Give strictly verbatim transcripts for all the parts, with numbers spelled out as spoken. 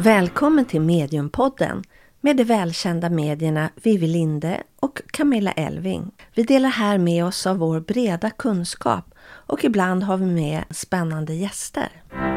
Välkommen till Mediumpodden med de välkända medierna Vivi Linde och Camilla Elving. Vi delar här med oss av vår breda kunskap och ibland har vi med spännande gäster.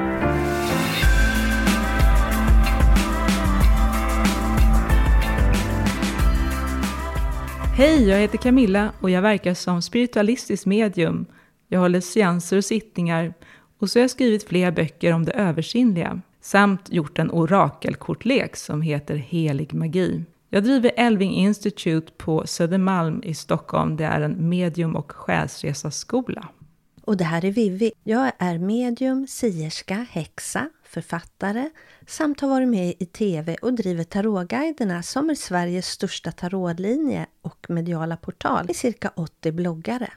Hej, jag heter Camilla och jag verkar som spiritualistisk medium. Jag håller seanser och sittningar och så har jag skrivit flera böcker om det översinnliga. Samt gjort en orakelkortlek som heter Helig magi. Jag driver Elving Institute på Södermalm i Stockholm. Det är en medium- och själsresaskola. Och det här är Vivi. Jag är medium, sierska, häxa, författare samt har varit med i tv och driver tarotguiderna som är Sveriges största tarotlinje och mediala portal i cirka åttio bloggare.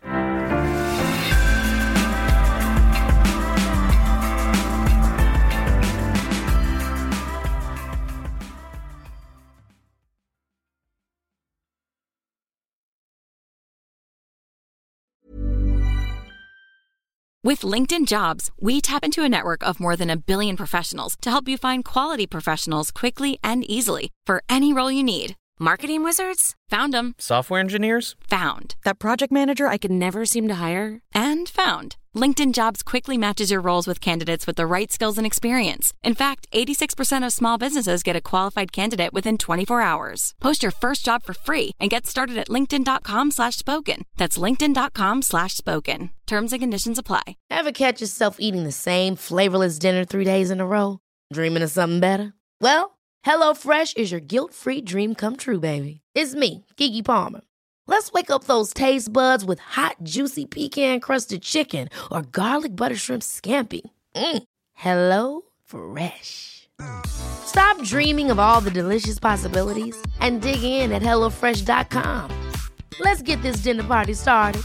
With LinkedIn Jobs, we tap into a network of more than a billion professionals to help you find quality professionals quickly and easily for any role you need. Marketing wizards? Found them. Software engineers? Found. That project manager I could never seem to hire? And found. LinkedIn Jobs quickly matches your roles with candidates with the right skills and experience. In fact, eighty-six percent of small businesses get a qualified candidate within twenty-four hours. Post your first job for free and get started at linkedin.com slash spoken. That's linkedin.com slash spoken. Terms and conditions apply. Ever catch yourself eating the same flavorless dinner three days in a row? Dreaming of something better? Well, HelloFresh is your guilt-free dream come true, baby. It's me, Keke Palmer. Let's wake up those taste buds with hot, juicy pecan-crusted chicken or garlic butter shrimp scampi. Mm. Hello Fresh. Stop dreaming of all the delicious possibilities and dig in at hello fresh dot com. Let's get this dinner party started.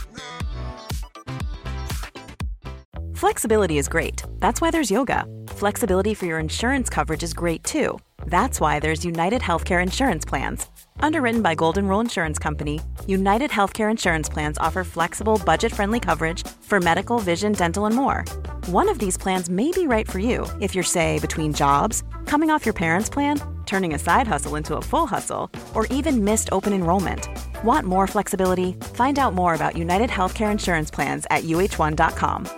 Flexibility is great. That's why there's yoga. Flexibility for your insurance coverage is great too. That's why there's United Healthcare Insurance Plans. Underwritten by Golden Rule Insurance Company, United Healthcare Insurance Plans offer flexible, budget-friendly coverage for medical, vision, dental, and more. One of these plans may be right for you if you're, say, between jobs, coming off your parents' plan, turning a side hustle into a full hustle, or even missed open enrollment. Want more flexibility? Find out more about United Healthcare Insurance Plans at u h one dot com.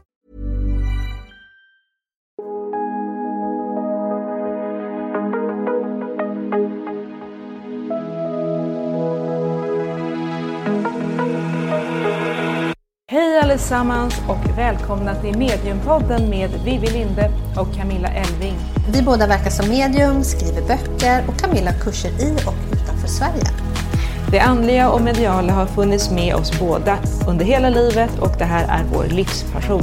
Hej allesammans och välkomna till Mediumpodden med Vivi Linde och Camilla Elving. Vi båda verkar som medium, skriver böcker och Camilla kurser i och utanför Sverige. Det andliga och mediala har funnits med oss båda under hela livet och det här är vår livspassion.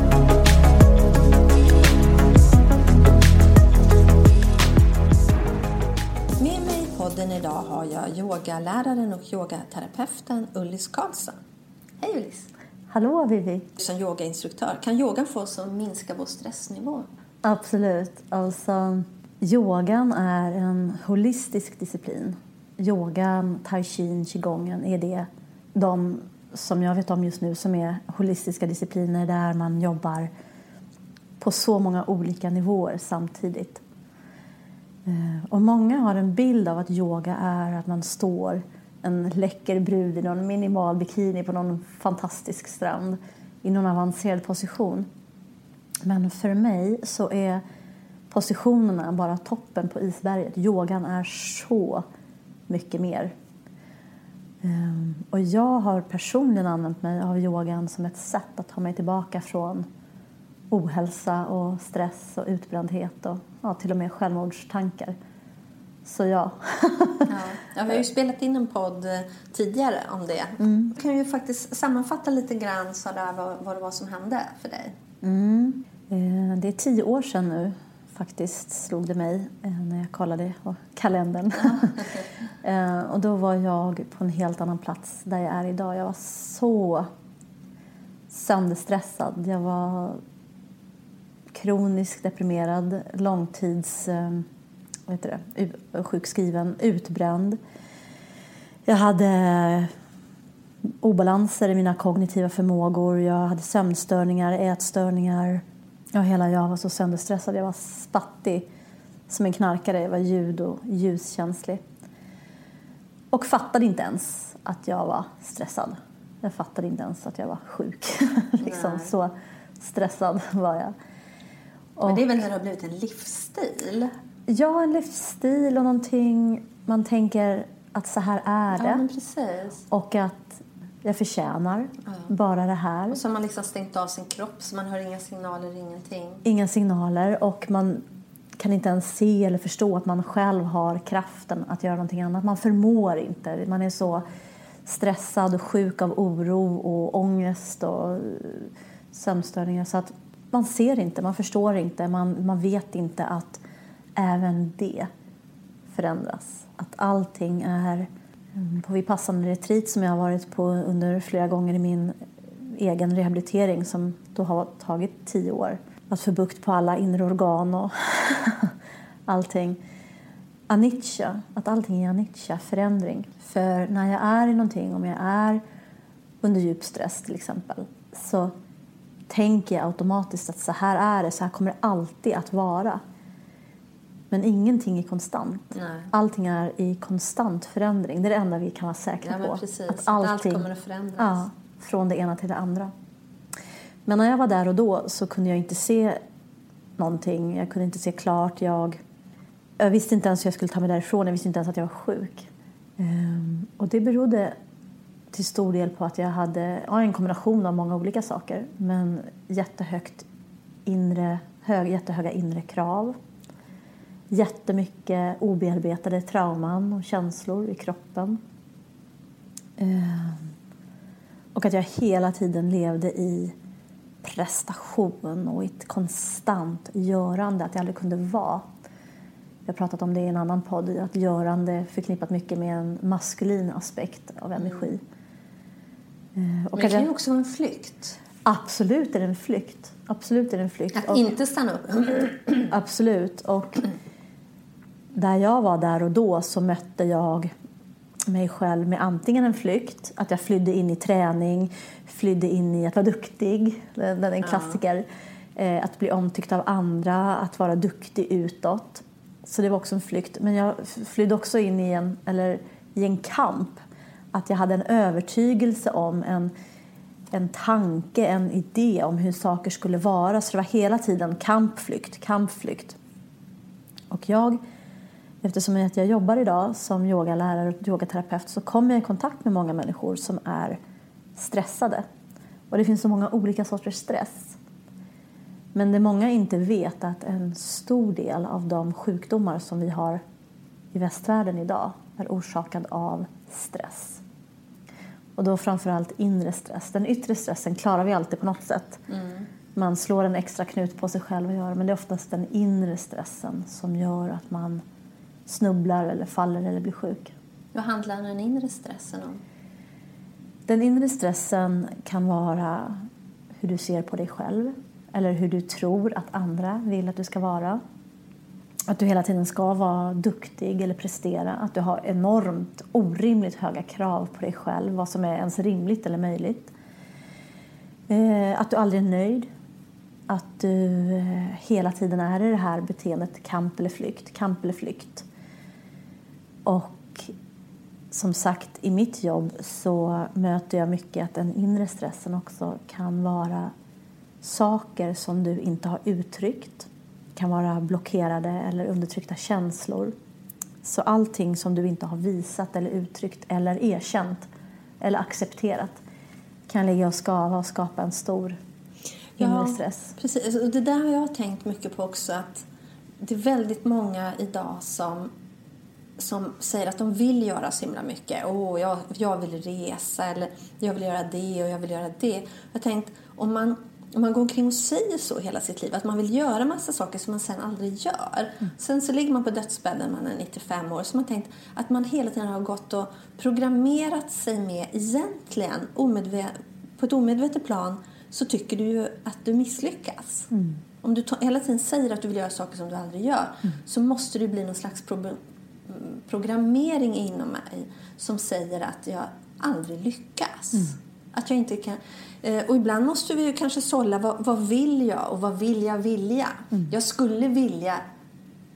Med mig i podden idag har jag yogaläraren och yogaterapeuten Ullis Karlsson. Hej Ullis! Hallå Vivi! Som yogainstruktör, kan yogan få oss att minska vår stressnivå? Absolut. Alltså, yogan är en holistisk disciplin. Yogan, tai chi, qigongen är det de som jag vet om just nu som är holistiska discipliner där man jobbar på så många olika nivåer samtidigt. Och många har en bild av att yoga är att man står en läcker brud i någon minimal bikini på någon fantastisk strand i någon avancerad position. Men för mig så är positionerna bara toppen på isberget. Yogan är så mycket mer. Och jag har personligen använt mig av yogan som ett sätt att ta mig tillbaka från ohälsa och stress och utbrändhet och ja, till och med självmordstankar. Så ja. ja. ja. Vi har ju spelat in en podd tidigare om det. Mm. Du kan ju faktiskt sammanfatta lite grann så där vad, vad det var som hände för dig. Mm. Det är tio år sedan nu faktiskt slog det mig när jag kollade på kalendern. Ja. Och då var jag på en helt annan plats där jag är idag. Jag var så sönderstressad. Jag var kroniskt deprimerad, långtids vad heter det, sjukskriven, utbränd. Jag hade obalanser i mina kognitiva förmågor. Jag hade sömnstörningar, ätstörningar. Ja, hela jag var så sönderstressad. Jag var spattig. som en knarkare. Jag var ljud- och ljuskänslig. Och fattade inte ens att jag var stressad. Jag fattade inte ens att jag var sjuk. liksom, så stressad var jag. Och, men det är väl när det har blivit en livsstil? Ja, en livsstil och någonting. Man tänker att så här är det. Ja, men precis. Och att jag förtjänar ja. bara det här. Och så har man liksom stängt av sin kropp så man hör inga signaler, ingenting. Inga signaler och man kan inte ens se eller förstå att man själv har kraften att göra någonting annat. Man förmår inte. Man är så stressad och sjuk av oro och ångest och sömnstörningar så att man ser inte, man förstår inte, man, man vet inte att även det förändras. Att allting är på Vipassana retreat som jag har varit på under flera gånger i min egen rehabilitering som då har tagit tio år. Att få bukt på alla inre organ och allting. Anicca, att allting är anicca, förändring. För när jag är i någonting, om jag är under djup stress till exempel, så tänker jag automatiskt att så här är det, så här kommer det alltid att vara. Men ingenting är konstant. Nej. Allting är i konstant förändring. Det är det enda vi kan vara säkra ja, men på. precis. Att allting, allt kommer att förändras. Ja, från det ena till det andra. Men när jag var där och då så kunde jag inte se någonting. Jag kunde inte se klart. Jag, jag visste inte ens hur jag skulle ta mig därifrån. Jag visste inte ens att jag var sjuk. Um, och det berodde till stor del på att jag hade ja, en kombination av många olika saker. Men jättehögt inre, hög, jättehöga inre krav. Jättemycket obearbetade trauman och känslor i kroppen. Um, och att jag hela tiden levde i prestation och ett konstant görande, att jag aldrig kunde vara. Jag har pratat om det i en annan podd, att görande förknippat mycket med en maskulin aspekt av energi. Mm. Och men det kan ju också vara en flykt. Absolut är det en flykt. Absolut är det en flykt. Att och, inte stanna upp. Absolut. Och där jag var där och då så mötte jag mig själv med antingen en flykt, att jag flydde in i träning, flydde in i att vara duktig, den är en klassiker, ja. Att bli omtyckt av andra, att vara duktig utåt. Så det var också en flykt. Men jag flydde också in i en, eller i en kamp, att jag hade en övertygelse om en, en tanke, en idé om hur saker skulle vara. Så det var hela tiden kampflykt, kampflykt. Och jag, eftersom jag jobbar idag som yogalärare och yogaterapeut, så kommer jag i kontakt med många människor som är stressade. Och det finns så många olika sorters stress. Men det många inte vet att en stor del av de sjukdomar som vi har i västvärlden idag är orsakad av stress. Och då framförallt inre stress. Den yttre stressen klarar vi alltid på något sätt. Mm. Man slår en extra knut på sig själv och gör, men det är oftast den inre stressen som gör att man snubblar eller faller eller blir sjuk. Vad handlar den inre stressen om? Den inre stressen kan vara hur du ser på dig själv. Eller hur du tror att andra vill att du ska vara. Att du hela tiden ska vara duktig eller prestera. Att du har enormt orimligt höga krav på dig själv. Vad som är ens rimligt eller möjligt. Att du aldrig är nöjd. Att du hela tiden är i det här beteendet kamp eller flykt. Kamp eller flykt. Och som sagt, i mitt jobb så möter jag mycket att den inre stressen också kan vara saker som du inte har uttryckt. Kan vara blockerade eller undertryckta känslor. Så allting som du inte har visat eller uttryckt eller erkänt eller accepterat kan ligga och skava och skapa en stor inre stress. Ja, precis. Och det där har jag tänkt mycket på också, att det är väldigt många idag som som säger att de vill göra så himla mycket. Åh, jag, jag vill resa, eller jag vill göra det och jag vill göra det. Jag tänkte, om man, om man går omkring och säger så hela sitt liv, att man vill göra massa saker som man sen aldrig gör. Mm. Sen så ligger man på dödsbädden, man är nittiofem år, så man tänkt att man hela tiden har gått och programmerat sig med egentligen, omedvet, på ett omedvetet plan, så tycker du ju att du misslyckas. Mm. Om du ta, hela tiden säger att du vill göra saker som du aldrig gör, mm. så måste det bli någon slags problem, programmering inom mig som säger att jag aldrig lyckas. Mm. Att jag inte kan. Och ibland måste vi ju kanske sålla, vad, vad vill jag och vad vill jag vilja? Mm. Jag skulle vilja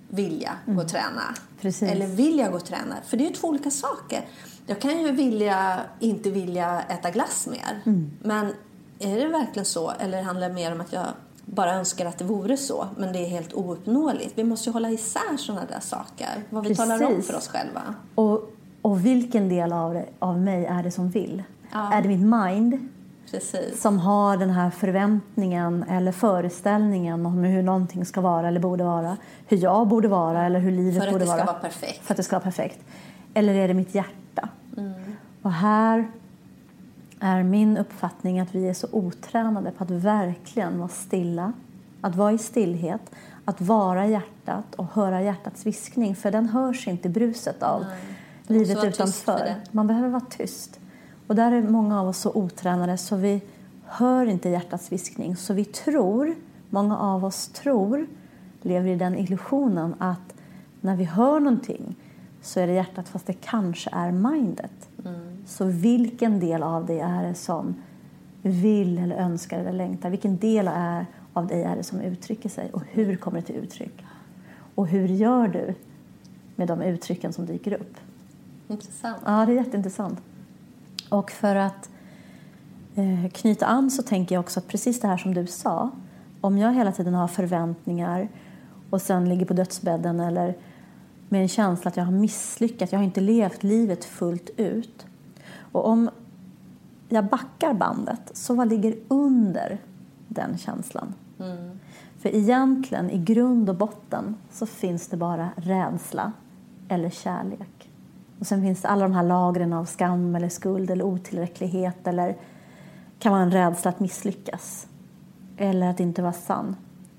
vilja Mm. gå och träna. Precis. Eller vilja gå och träna. För det är ju två olika saker. Jag kan ju vilja, inte vilja äta glass mer. Mm. Men är det verkligen så? Eller handlar det mer om att jag bara önskar att det vore så? Men det är helt ouppnåeligt. Vi måste ju hålla isär sådana där saker. Vad vi Precis. talar om för oss själva. Och, och vilken del av, det, av mig är det som vill? Ja. Är det mitt mind Precis. som har den här förväntningen eller föreställningen om hur någonting ska vara eller borde vara? Hur jag borde vara eller hur livet För att borde det ska vara? vara perfekt. För att det ska vara perfekt. Eller är det mitt hjärta? Mm. Och här är min uppfattning att vi är så otränade på att verkligen vara stilla. Att vara i stillhet. Att vara i hjärtat och höra hjärtats viskning. För den hörs inte i bruset av Nej. Det måste livet vara tyst för utanför. det. Man behöver vara tyst. Och där är många av oss så otränade så vi hör inte hjärtats viskning. Så vi tror, många av oss tror, lever i den illusionen att när vi hör någonting så är det hjärtat fast det kanske är mindet. Mm. Så vilken del av det är det som vill eller önskar eller längtar? Vilken del är av dig är det som uttrycker sig? Och hur kommer det till uttryck? Och hur gör du med de uttrycken som dyker upp? Intressant. Ja, det är jätteintressant. Och för att eh, knyta an så tänker jag också att precis det här som du sa. Om jag hela tiden har förväntningar och sen ligger på dödsbädden eller med en känsla att jag har misslyckats. Jag har inte levt livet fullt ut. Och om jag backar bandet, så vad ligger under den känslan? Mm. För egentligen, i grund och botten, så finns det bara rädsla eller kärlek. Och sen finns det alla de här lagren av skam eller skuld eller otillräcklighet. Eller kan vara en rädsla att misslyckas. Eller att inte vara sann.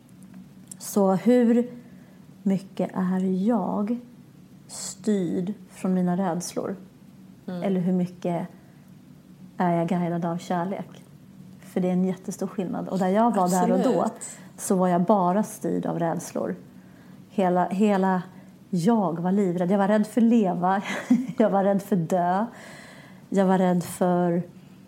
Så hur mycket är jag styrd från mina rädslor? Mm. Eller hur mycket är jag guidad av kärlek? För det är en jättestor skillnad. Och där jag var Absolut. där och då så var jag bara styrd av rädslor. Hela, hela jag var livrädd. Jag var rädd för leva. Jag var rädd för dö. Jag var rädd för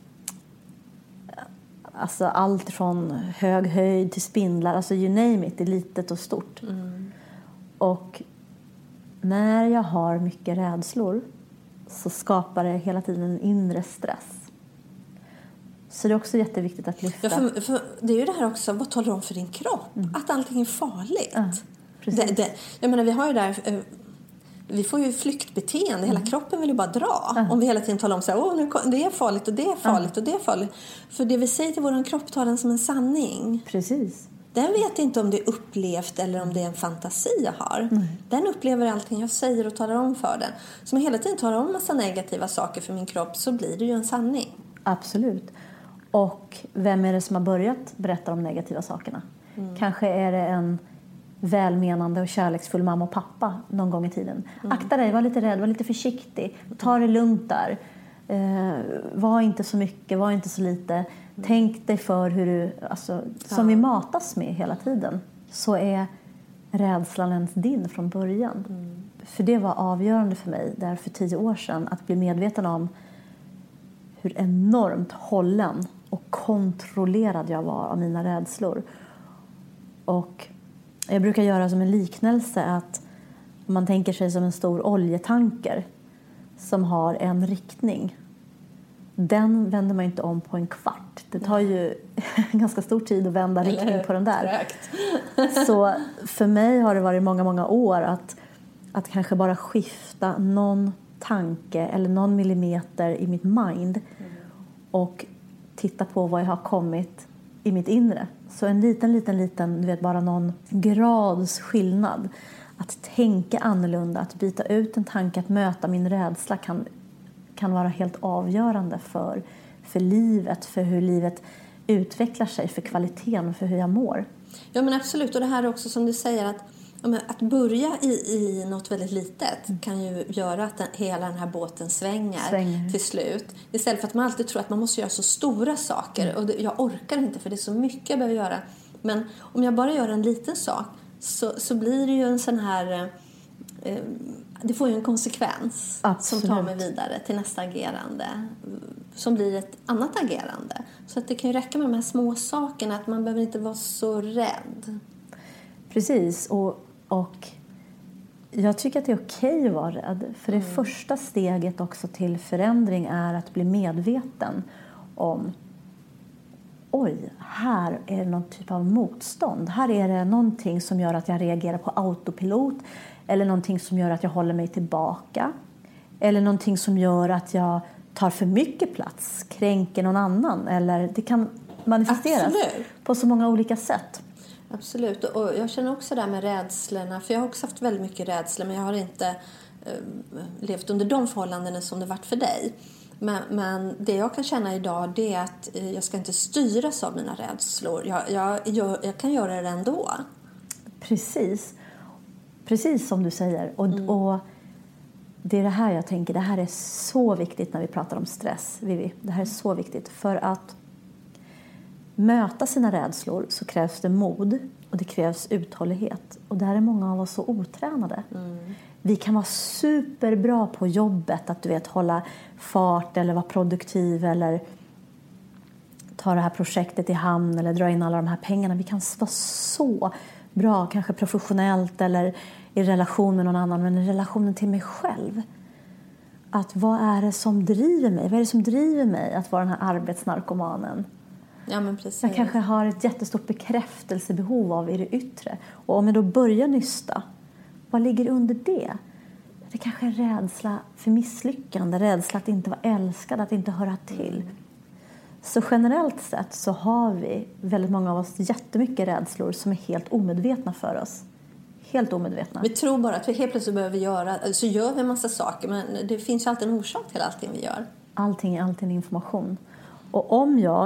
alltså allt från hög höjd till spindlar. Alltså you name it, det är litet och stort. Mm. Och när jag har mycket rädslor så skapar det hela tiden en inre stress. Så det är också jätteviktigt att lyfta. Ja, för, för det är ju det här också, vad talar du om för din kropp? Mm. Att allting är farligt. Ja, precis. Det, det, jag menar, vi har ju där, vi får ju flyktbeteende. Mm. Hela kroppen vill ju bara dra. Ja. Om vi hela tiden talar om så här, åh, nu, det är farligt och det är farligt ja. och det är farligt. För det vi säger till vår kropp tar den som en sanning. Precis. Den vet inte om det är upplevt eller om det är en fantasi jag har. Mm. Den upplever allting jag säger och talar om för den. Så om jag hela tiden talar om en massa negativa saker för min kropp så blir det ju en sanning. Absolut. Och vem är det som har börjat berätta de negativa sakerna? Mm. Kanske är det en välmenande och kärleksfull mamma och pappa någon gång i tiden. Mm. Akta dig, var lite rädd, var lite försiktig. Ta det lugnt där. Eh, var inte så mycket, var inte så lite. Mm. Tänk dig för hur du, alltså, som ja. vi matas med hela tiden. Så är rädslan ens din från början. Mm. För det var avgörande för mig där för tio år sedan att bli medveten om hur enormt hållen och kontrollerad jag var av mina rädslor. Och jag brukar göra som en liknelse att man tänker sig som en stor oljetanker som har en riktning. Den vänder man inte om på en kvart. Det tar ju ganska stor tid att vända riktning på den där. Så för mig har det varit många, många år att, att kanske bara skifta någon tanke eller någon millimeter i mitt mind mm. och titta på vad jag har kommit i mitt inre. Så en liten, liten, liten, du vet, bara någon grads skillnad. Att tänka annorlunda, att byta ut en tanke, att möta min rädsla kan, kan vara helt avgörande för, för livet, för hur livet utvecklar sig, för kvaliteten, för hur jag mår. Ja, men absolut. Och det här är också som du säger att att börja i, i något väldigt litet kan ju göra att den, hela den här båten svänger, svänger till slut. Istället för att man alltid tror att man måste göra så stora saker. Mm. Och det, jag orkar inte för det är så mycket jag behöver göra. Men om jag bara gör en liten sak så, så blir det ju en sån här... Eh, det får ju en konsekvens. Absolut. Som tar mig vidare till nästa agerande. Som blir ett annat agerande. Så att det kan ju räcka med de här små sakerna. Att man behöver inte vara så rädd. Precis. Och... Och Jag tycker att det är okej att vara rädd. För det mm. första steget också till förändring är att bli medveten om oj, här är det någon typ av motstånd. Här är det någonting som gör att jag reagerar på autopilot. Eller någonting som gör att jag håller mig tillbaka. Eller någonting som gör att jag tar för mycket plats, kränker någon annan. Eller det kan manifesteras Absolut. På så många olika sätt. Absolut, och jag känner också där med rädslorna. För jag har också haft väldigt mycket rädsla, men jag har inte eh, levt under de förhållandena som det varit för dig. Men, men det jag kan känna idag, det är att eh, jag ska inte styras av mina rädslor. Jag, jag, jag, jag kan göra det ändå. Precis, precis som du säger. Och, mm. och det är det här jag tänker, det här är så viktigt när vi pratar om stress, Vivi. Det här är så viktigt för att möta sina rädslor så krävs det mod och det krävs uthållighet. Och där är många av oss så otränade. Mm. Vi kan vara superbra på jobbet, att du vet hålla fart eller vara produktiv eller ta det här projektet i hamn eller dra in alla de här pengarna. Vi kan vara så bra, kanske professionellt eller i relation med någon annan, men i relationen till mig själv. Att vad är det som driver mig? Vad är det som driver mig att vara den här arbetsnarkomanen? Ja, men precis. Jag kanske har ett jättestort bekräftelsebehov av i det yttre. Och om jag då börjar nysta, vad ligger under det? Det kanske är rädsla för misslyckande, rädsla att inte vara älskad, att inte höra till. Mm. Så generellt sett så har vi, väldigt många av oss, jättemycket rädslor som är helt omedvetna för oss. Helt omedvetna. Vi tror bara att vi helt plötsligt behöver göra, så gör vi en massa saker, men det finns ju alltid en orsak till allting vi gör. Allting är alltid en information. Och om jag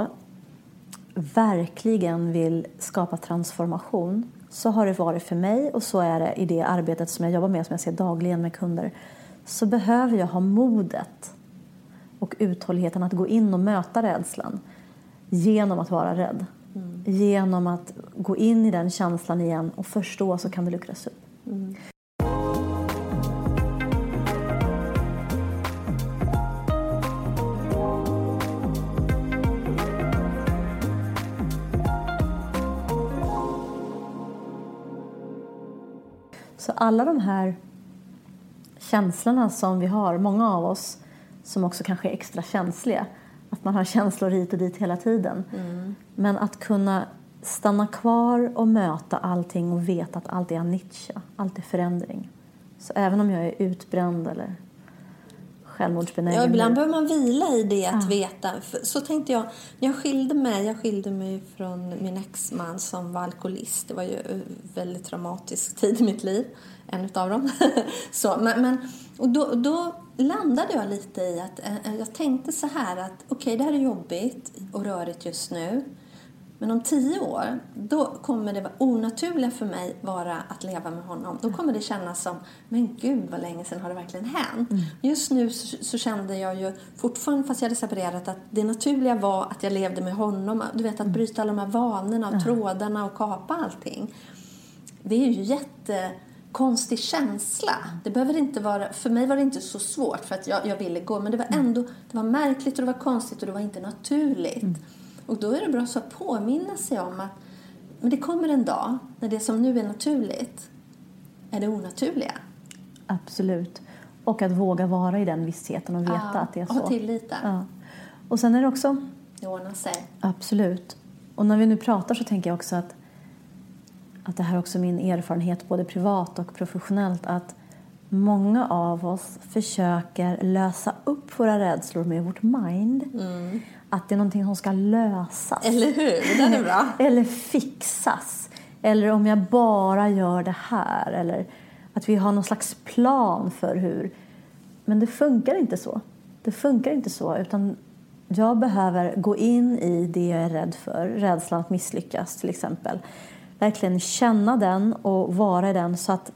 verkligen vill skapa transformation, så har det varit för mig, och så är det i det arbetet som jag jobbar med, som jag ser dagligen med kunder, så behöver jag ha modet och uthålligheten att gå in och möta rädslan genom att vara rädd. Mm. Genom att gå in i den känslan igen och förstå, så kan det luckras upp. Mm. Så alla de här känslorna som vi har, många av oss som också kanske är extra känsliga, att man har känslor hit och dit hela tiden. Mm. Men att kunna stanna kvar och möta allting och veta att allt är anicca, allt är förändring. Så även om jag är utbränd eller självmordsbenägen. Ja, ibland behöver man vila i det att ah. veta. Så tänkte jag, jag skilde mig, jag skilde mig från min exman som var alkoholist. Det var ju en väldigt traumatisk tid i mitt liv, en utav dem. Så, men, men, och då, då landade jag lite i att äh, jag tänkte så här att okej, okay, det här är jobbigt och rörigt just nu. Men om tio år, då kommer det vara onaturligt för mig vara att leva med honom. Då kommer det kännas som, men gud vad länge sedan har det verkligen hänt. Mm. Just nu så, så kände jag ju fortfarande, fast jag hade separerat, att det naturliga var att jag levde med honom. Du vet, att bryta alla de här vanorna och mm. trådarna och kapa allting. Det är ju jättekonstig känsla. Det behöver inte vara, för mig var det inte så svårt för att jag, jag ville gå. Men det var ändå, det var märkligt och det var konstigt och det var inte naturligt. Mm. Och då är det bra så att påminna sig om att men det kommer en dag när det som nu är naturligt är det onaturliga. Absolut. Och att våga vara i den vissheten och veta ja, att det är så. Och ha tillit. Ja. Och sen är det också... Det ordnar sig. Absolut. Och när vi nu pratar så tänker jag också att, att det här är också min erfarenhet både privat och professionellt, att många av oss försöker lösa upp våra rädslor med vårt mind. Mm. Att det är någonting som ska lösas. Eller hur? Det är bra. Eller fixas. Eller om jag bara gör det här. Eller att vi har någon slags plan för hur. Men det funkar inte så. Det funkar inte så. Utan jag behöver gå in i det jag är rädd för. Rädslan att misslyckas till exempel. Verkligen känna den och vara i den så att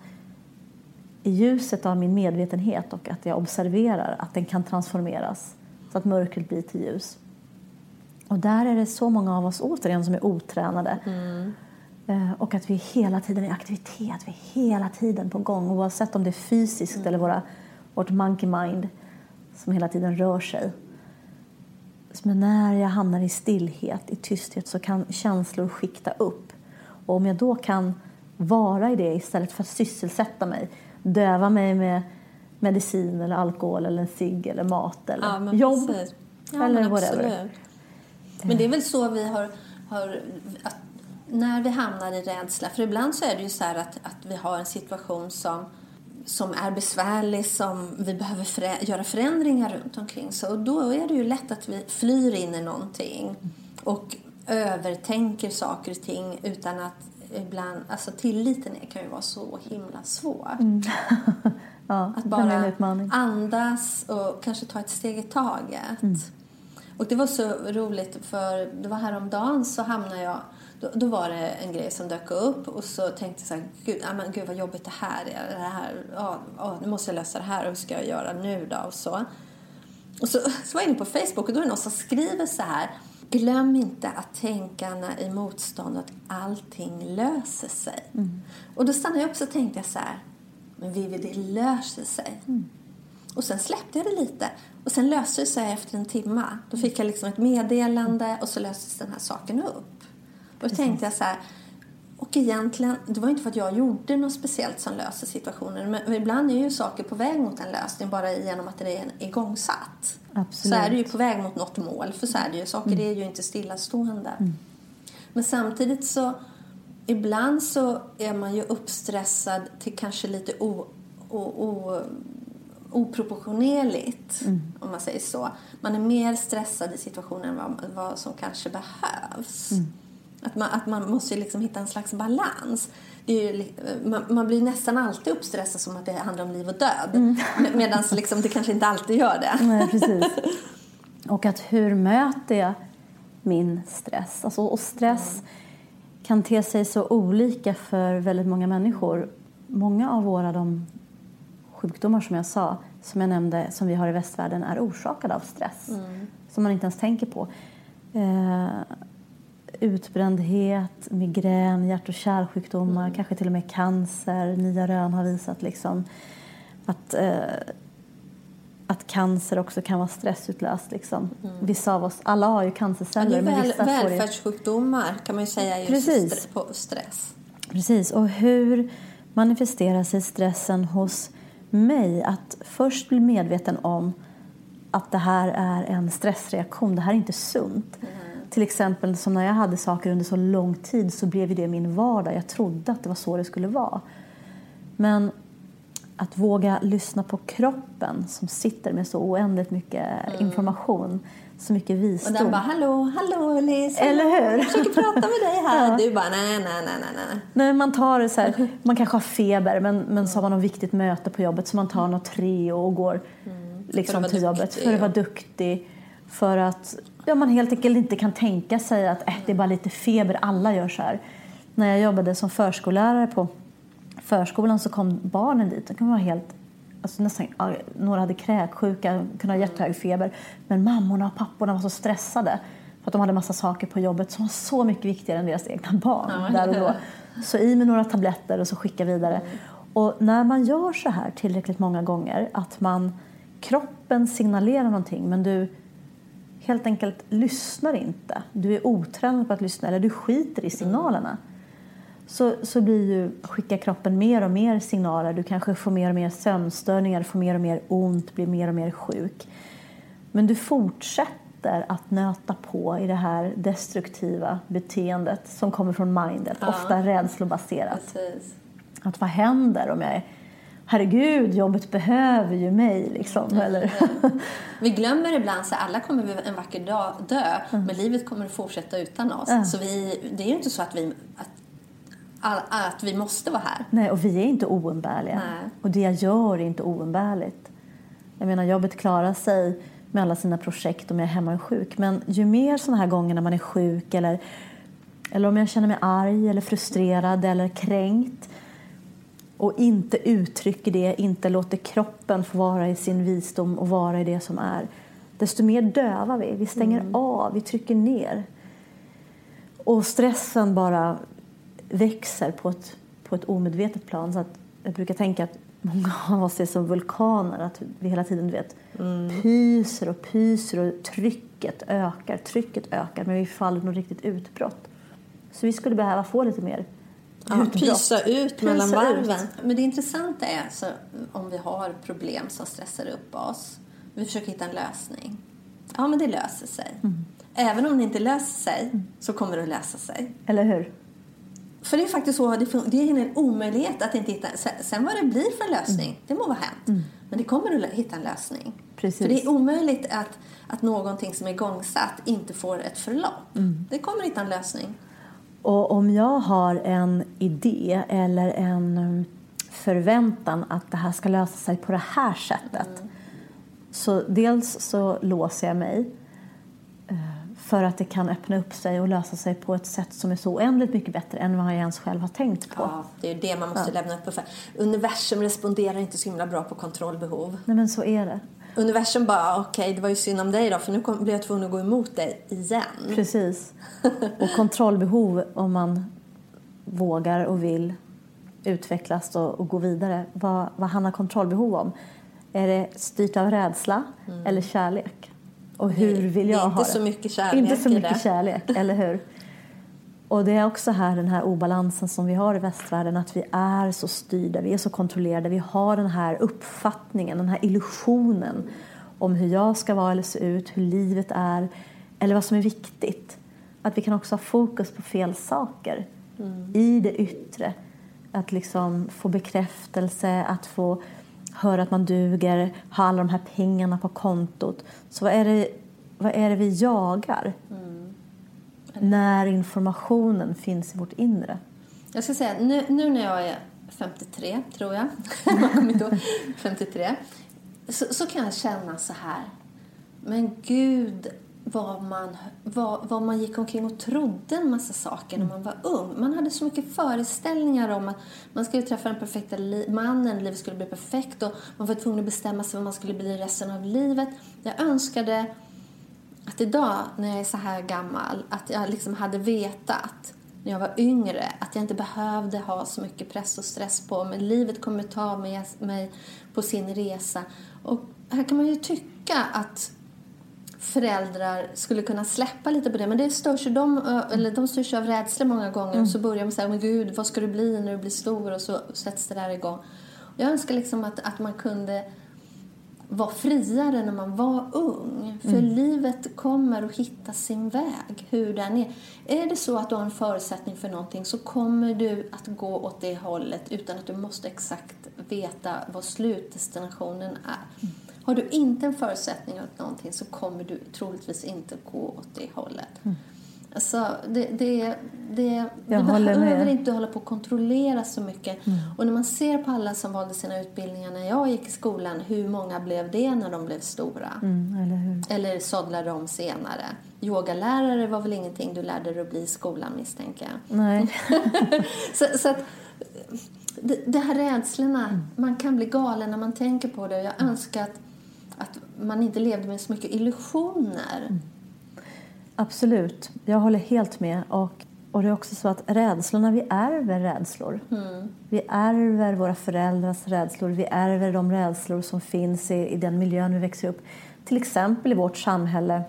i ljuset av min medvetenhet och att jag observerar att den kan transformeras. Så att mörkret blir till ljus. Och där är det så många av oss återigen som är otränade. Mm. Och att vi hela tiden är i aktivitet. Vi är hela tiden på gång. Oavsett om det är fysiskt mm. eller våra, vårt monkey mind som hela tiden rör sig. Men när jag hamnar i stillhet, i tysthet, så kan känslor skikta upp. Och om jag då kan vara i det istället för att sysselsätta mig döva mig med medicin eller alkohol eller en cigg eller mat eller ja, jobb ja, eller men whatever. Absolut. Men det är väl så vi har, har att när vi hamnar i rädsla, för ibland så är det ju så här att, att vi har en situation som, som är besvärlig, som vi behöver förä- göra förändringar runt omkring. Så, och då är det ju lätt att vi flyr in i någonting och övertänker saker och ting utan att ibland, alltså tilliten kan ju vara så himla svår. Mm. Ja, att bara andas och kanske ta ett steg i taget. Mm. Och det var så roligt, för det var häromdagen så hamnade jag, då, då var det en grej som dök upp och så tänkte jag så här, gud, ja, men, gud vad jobbigt det här är, det här, ja, ja, nu måste jag lösa det här och hur ska jag göra nu då och så. Och så, så var jag inne på Facebook och då är det någon som skriver så här: glöm inte att tänka när i motstånd att allting löser sig. Mm. Och då stannade jag upp och tänkte jag så här, men Vivi, det löser sig. Mm. Och sen släppte jag det lite. Och sen löste det sig efter en timme. Då fick jag liksom ett meddelande och så löstes den här saken upp. Och då tänkte jag så här, och egentligen, det var inte för att jag gjorde något speciellt som löser situationen. Men ibland är ju saker på väg mot en lösning bara genom att det är igångsatt. Absolut. Så är det ju på väg mot något mål. För så är det ju, saker mm. är ju inte stillastående. Mm. Men samtidigt så, ibland så är man ju uppstressad till kanske lite o... o, o oproportionerligt, mm. om man säger så. Man är mer stressad i situationen än vad, vad som kanske behövs. Mm. Att, man, att man måste liksom hitta en slags balans. Det är ju, man, man blir nästan alltid uppstressad som att det handlar om liv och död. Mm. Med, medan liksom det kanske inte alltid gör det. Nej, precis. Och att hur möter jag min stress? Alltså, och stress mm. kan te sig så olika för väldigt många människor. Många av våra de sjukdomar som jag sa, som jag nämnde, som vi har i västvärlden är orsakade av stress. Mm. Som man inte ens tänker på. Eh, utbrändhet, migrän, hjärt- och kärlsjukdomar, mm. kanske till och med cancer. Nya rön har visat liksom att, eh, att cancer också kan vara stressutlöst. Liksom. Mm. Vissa av oss, alla har ju cancerceller. Ja, det är väl, vissa välfärdssjukdomar kan man ju säga är just på stress. Precis, och hur manifesterar sig stressen hos mig? Att först bli medveten om att det här är en stressreaktion. Det här är inte sunt. Mm. Till exempel som när jag hade saker under så lång tid så blev det min vardag. Jag trodde att det var så det skulle vara. Men att våga lyssna på kroppen som sitter med så oändligt mycket mm. information. Så mycket visdom. Och den bara, hallå, hallå Elis. Eller hur? Jag försöker prata med dig här. Ja. Du bara, nej, nej, nej, nej. Nej, man tar så här, man kanske har feber men, men så har man något viktigt möte på jobbet så man tar något tre och går mm. liksom till jobbet för att vara duktig. För att ja, man helt enkelt inte kan tänka sig att äh, det är bara lite feber, alla gör så här. När jag jobbade som förskollärare på förskolan så kom barnen dit. De kan vara helt, alltså nästan, några hade kräksjuka, kunde ha jättehög feber. Men mammorna och papporna var så stressade för att de hade massa saker på jobbet som var så mycket viktigare än deras egna barn. Mm. Där och då. Så i med några tabletter och så skicka vidare. Mm. Och när man gör så här tillräckligt många gånger, att man, kroppen signalerar någonting men du helt enkelt lyssnar inte. Du är otränad på att lyssna eller du skiter i signalerna. Mm. Så, så blir ju, skickar kroppen mer och mer signaler. Du kanske får mer och mer sömnstörningar, får mer och mer ont, blir mer och mer sjuk. Men du fortsätter att nöta på i det här destruktiva beteendet som kommer från mindet. Ja. Ofta rädslobaserat. Precis. Att vad händer om jag är... Herregud, jobbet behöver ju mig. Liksom, mm, eller? Ja. Vi glömmer ibland att alla kommer en vacker dag dö. Mm. Men livet kommer att fortsätta utan oss. Mm. Så vi, det är ju inte så att vi... Att, att vi måste vara här. Nej, och vi är inte oumbärliga. Nej. Och det jag gör är inte oumbärligt. Jag menar, jobbet klarar sig med alla sina projekt om jag är hemma och sjuk. Men ju mer sådana här gånger när man är sjuk eller, eller om jag känner mig arg eller frustrerad eller kränkt och inte uttrycker det, inte låter kroppen få vara i sin visdom och vara i det som är, desto mer dövar vi. Vi stänger mm. av, vi trycker ner. Och stressen bara växer på ett, på ett omedvetet plan. Så att jag brukar tänka att många av oss är som vulkaner. Att vi hela tiden vet, mm. pyser och pyser och trycket ökar. Trycket ökar men vi faller något riktigt utbrott. Så vi skulle behöva få lite mer Ja, pysa ut Pysa mellan varven. ut. Men det intressanta är så, om vi har problem som stressar upp oss. Vi försöker hitta en lösning. Ja, men det löser sig. Mm. Även om det inte löser sig mm. så kommer det att lösa sig. Eller hur? För det är faktiskt så, det är en omöjlighet att inte hitta. Sen vad det blir för en lösning, mm. det må vara hänt. Mm. Men det kommer att hitta en lösning. Precis. För det är omöjligt att, att någonting som är igångsatt inte får ett förlopp. Mm. Det kommer hitta en lösning. Och om jag har en idé eller en förväntan att det här ska lösa sig på det här sättet. Mm. Så dels så låser jag mig för att det kan öppna upp sig och lösa sig på ett sätt som är så oändligt mycket bättre än vad jag ens själv har tänkt på. Ja, det är ju det man måste ja. lämna upp för. Universum responderar inte så himla bra på kontrollbehov. Nej, men så är det. Universum bara, okej, okay, det var ju synd om dig då, för nu kom, blir jag tvungen att gå emot dig igen. Precis. Och kontrollbehov, om man vågar och vill utvecklas och, och gå vidare. Vad, vad handlar kontrollbehov om? Är det styrt av rädsla mm. eller kärlek? Och hur vill jag ha det? Inte så mycket kärlek. Inte så mycket kärlek, eller hur? Och det är också här den här obalansen som vi har i västvärlden. Att vi är så styrda, vi är så kontrollerade. Vi har den här uppfattningen, den här illusionen om hur jag ska vara eller se ut, hur livet är. Eller vad som är viktigt. Att vi kan också ha fokus på fel saker mm. i det yttre. Att liksom få bekräftelse, att få höra att man duger, ha alla de här pengarna på kontot. Så vad är det, vad är det vi jagar mm. när informationen finns i vårt inre? Jag ska säga, nu, nu när jag är femtiotre, tror jag, jag kommer inte ihåg, femtiotre, så, så kan jag känna så här. Men Gud, vad man, vad, vad man gick omkring och trodde en massa saker när man var ung. Man hade så mycket föreställningar om att man skulle träffa den perfekta li- mannen, livet skulle bli perfekt och man var tvungen att bestämma sig vad man skulle bli resten av livet. Jag önskade att idag, när jag är så här gammal, att jag liksom hade vetat när jag var yngre att jag inte behövde ha så mycket press och stress på mig. Livet kommer ta med mig på sin resa. Och här kan man ju tycka att föräldrar skulle kunna släppa lite på det. Men det störs ju de, eller de störs av rädsla många gånger. Mm. Och så börjar man säga, men gud, vad ska du bli när du blir stor? Och så sätts det där igång. Jag önskar liksom att, att man kunde vara friare när man var ung. För mm. livet kommer att hitta sin väg, hur den är. Är det så att du har en förutsättning för någonting, så kommer du att gå åt det hållet utan att du måste exakt veta vad slutdestinationen är. Mm. Har du inte en förutsättning åt någonting, så kommer du troligtvis inte gå åt det hållet. Mm. Alltså, det, det, det, du behöver inte hålla på att kontrollera så mycket. Mm. Och när man ser på alla som valde sina utbildningar när jag gick i skolan, hur många blev det när de blev stora? Mm, eller hur? Eller sådlade de senare? Yogalärare var väl ingenting du lärde dig att bli i skolan, misstänker jag. Nej. så, så att det, det här rädslorna, mm. man kan bli galen när man tänker på det. Jag önskar att, att man inte levde med så mycket illusioner. Mm. Absolut, jag håller helt med. Och, och det är också så att rädslorna, vi ärver rädslor. Mm. Vi ärver våra föräldrars rädslor. Vi ärver de rädslor som finns i, i den miljön vi växer upp. Till exempel i vårt samhälle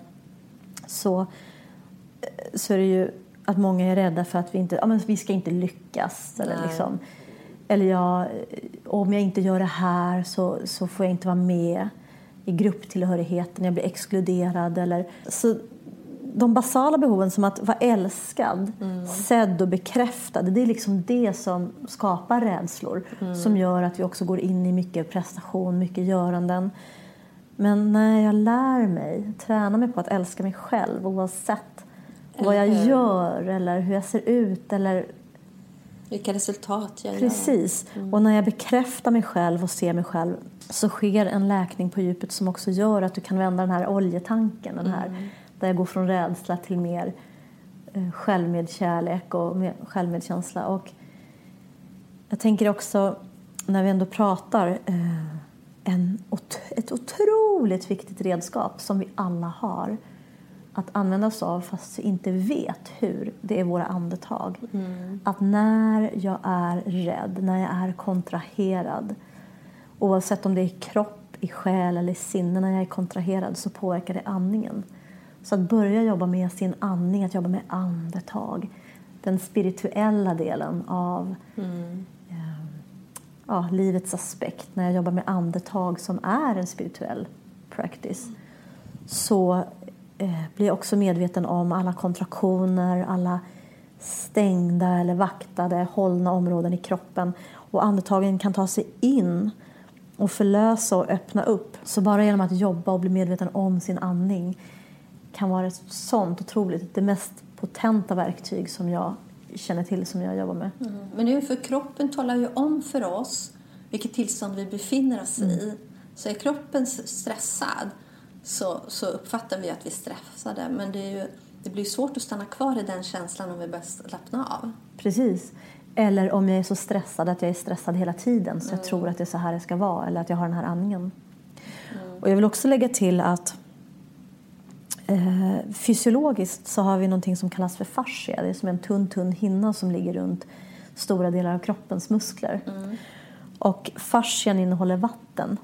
så, så är det ju att många är rädda för att vi inte, ja, men vi ska inte lyckas. Eller, liksom, eller jag, om jag inte gör det här så, så får jag inte vara med i grupptillhörigheten. Jag blir exkluderad. Eller, så de basala behoven som att vara älskad, mm. sedd och bekräftad, det är liksom det som skapar rädslor. Mm. Som gör att vi också går in i mycket prestation, mycket göranden. Men när jag lär mig, tränar mig på att älska mig själv oavsett mm. vad jag gör eller hur jag ser ut eller vilka resultat jag Precis. gör. Mm. Och när jag bekräftar mig själv och ser mig själv, så sker en läkning på djupet som också gör att du kan vända den här oljetanken, den här mm. där jag går från rädsla till mer eh, självmedkärlek och mer självmedkänsla. Och jag tänker också, när vi ändå pratar, eh, en, ett otroligt viktigt redskap som vi alla har att använda oss av fast vi inte vet hur, det är våra andetag. Mm. Att när jag är rädd, när jag är kontraherad, oavsett om det är i kropp, i själ eller i sinne, när jag är kontraherad så påverkar det andningen. Så att börja jobba med sin andning, att jobba med andetag. den spirituella delen av mm. eh, ja, livets aspekt. När jag jobbar med andetag som är en spirituell practice mm. så eh, blir jag också medveten om alla kontraktioner, alla stängda eller vaktade, hållna områden i kroppen. Och andetagen kan ta sig in och förlösa och öppna upp. Så bara genom att jobba och bli medveten om sin andning kan vara ett sånt otroligt, det mest potenta verktyg som jag känner till, som jag jobbar med. Mm. Men nu för kroppen talar ju om för oss vilket tillstånd vi befinner oss mm. i. Så är kroppen stressad så, så uppfattar vi att vi är stressade. Men det, är ju, det blir svårt att stanna kvar i den känslan om vi börjar slappna av. Precis. Eller om jag är så stressad att jag är stressad hela tiden. Så mm. jag tror att det är så här det ska vara. Eller att jag har den här andningen. Mm. Och jag vill också lägga till att eh, fysiologiskt så har vi någonting som kallas för fascia. Det är som en tunn, tunn hinna som ligger runt stora delar av kroppens muskler. Mm. Och fascian innehåller vatten.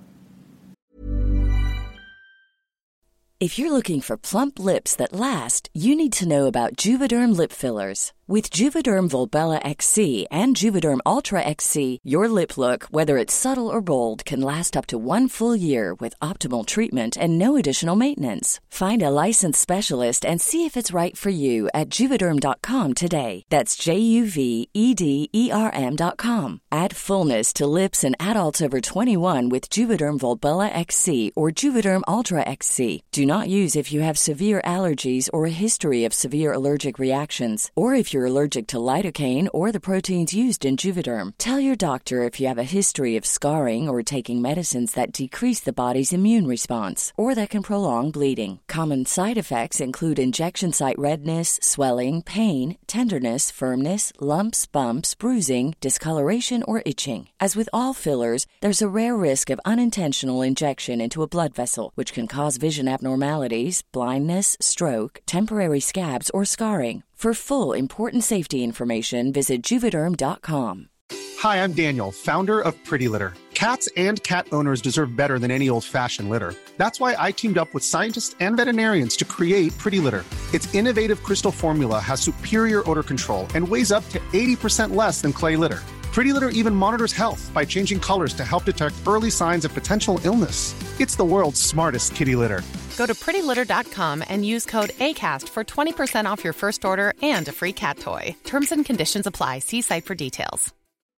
If you're looking for plump lips that last, you need to know about Juvederm lip fillers. With Juvederm Volbella X C and Juvederm Ultra X C, your lip look, whether it's subtle or bold, can last up to one full year with optimal treatment and no additional maintenance. Find a licensed specialist and see if it's right for you at juvederm dot com today. That's J U V E D E R M dot com. Add fullness to lips in adults over twenty-one with Juvederm Volbella X C or Juvederm Ultra X C. Do not use if you have severe allergies or a history of severe allergic reactions, or if you're allergic to lidocaine or the proteins used in Juvederm. Tell your doctor if you have a history of scarring or taking medicines that decrease the body's immune response or that can prolong bleeding. Common side effects include injection site redness, swelling, pain, tenderness, firmness, lumps, bumps, bruising, discoloration, or itching. As with all fillers, there's a rare risk of unintentional injection into a blood vessel, which can cause vision abnormalities, blindness, stroke, temporary scabs, or scarring. For full, important safety information, visit Juvederm dot com. Hi, I'm Daniel, founder of Pretty Litter. Cats and cat owners deserve better than any old-fashioned litter. That's why I teamed up with scientists and veterinarians to create Pretty Litter. Its innovative crystal formula has superior odor control and weighs up to eighty percent less than clay litter. Pretty Litter even monitors health by changing colors to help detect early signs of potential illness. It's the world's smartest kitty litter. Go to pretty litter dot com and use code ACAST for twenty percent off your first order and a free cat toy. Terms and conditions apply. See site for details.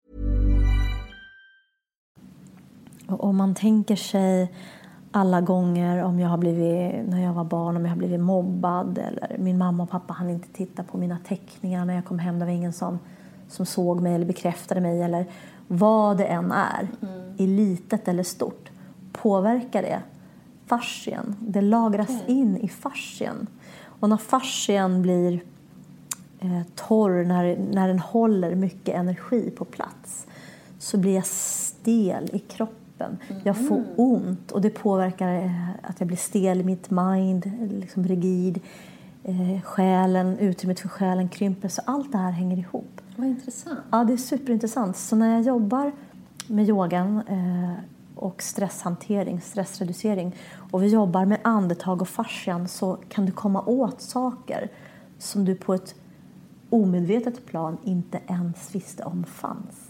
Och om man tänker sig alla gånger om jag har blivit, när jag var barn, om jag har blivit mobbad eller min mamma och pappa hann inte titta på mina teckningar när jag kom hem, det var ingen som som såg mig eller bekräftade mig eller vad det än är, mm. i litet eller stort, påverkar det fascian. Det lagras mm. in i fascian. Och när fascian blir eh, torr, när, när den håller mycket energi på plats, så blir jag stel i kroppen. Mm. Jag får ont och det påverkar eh, att jag blir stel i mitt mind, liksom rigid. Eh, själen, utrymmet för själen krymper. Så allt det här hänger ihop. Vad intressant. Ja, det är superintressant. Så när jag jobbar med yogan eh, och stresshantering, stressreducering, och vi jobbar med andetag och fascian, så kan du komma åt saker som du på ett omedvetet plan inte ens visste om fanns.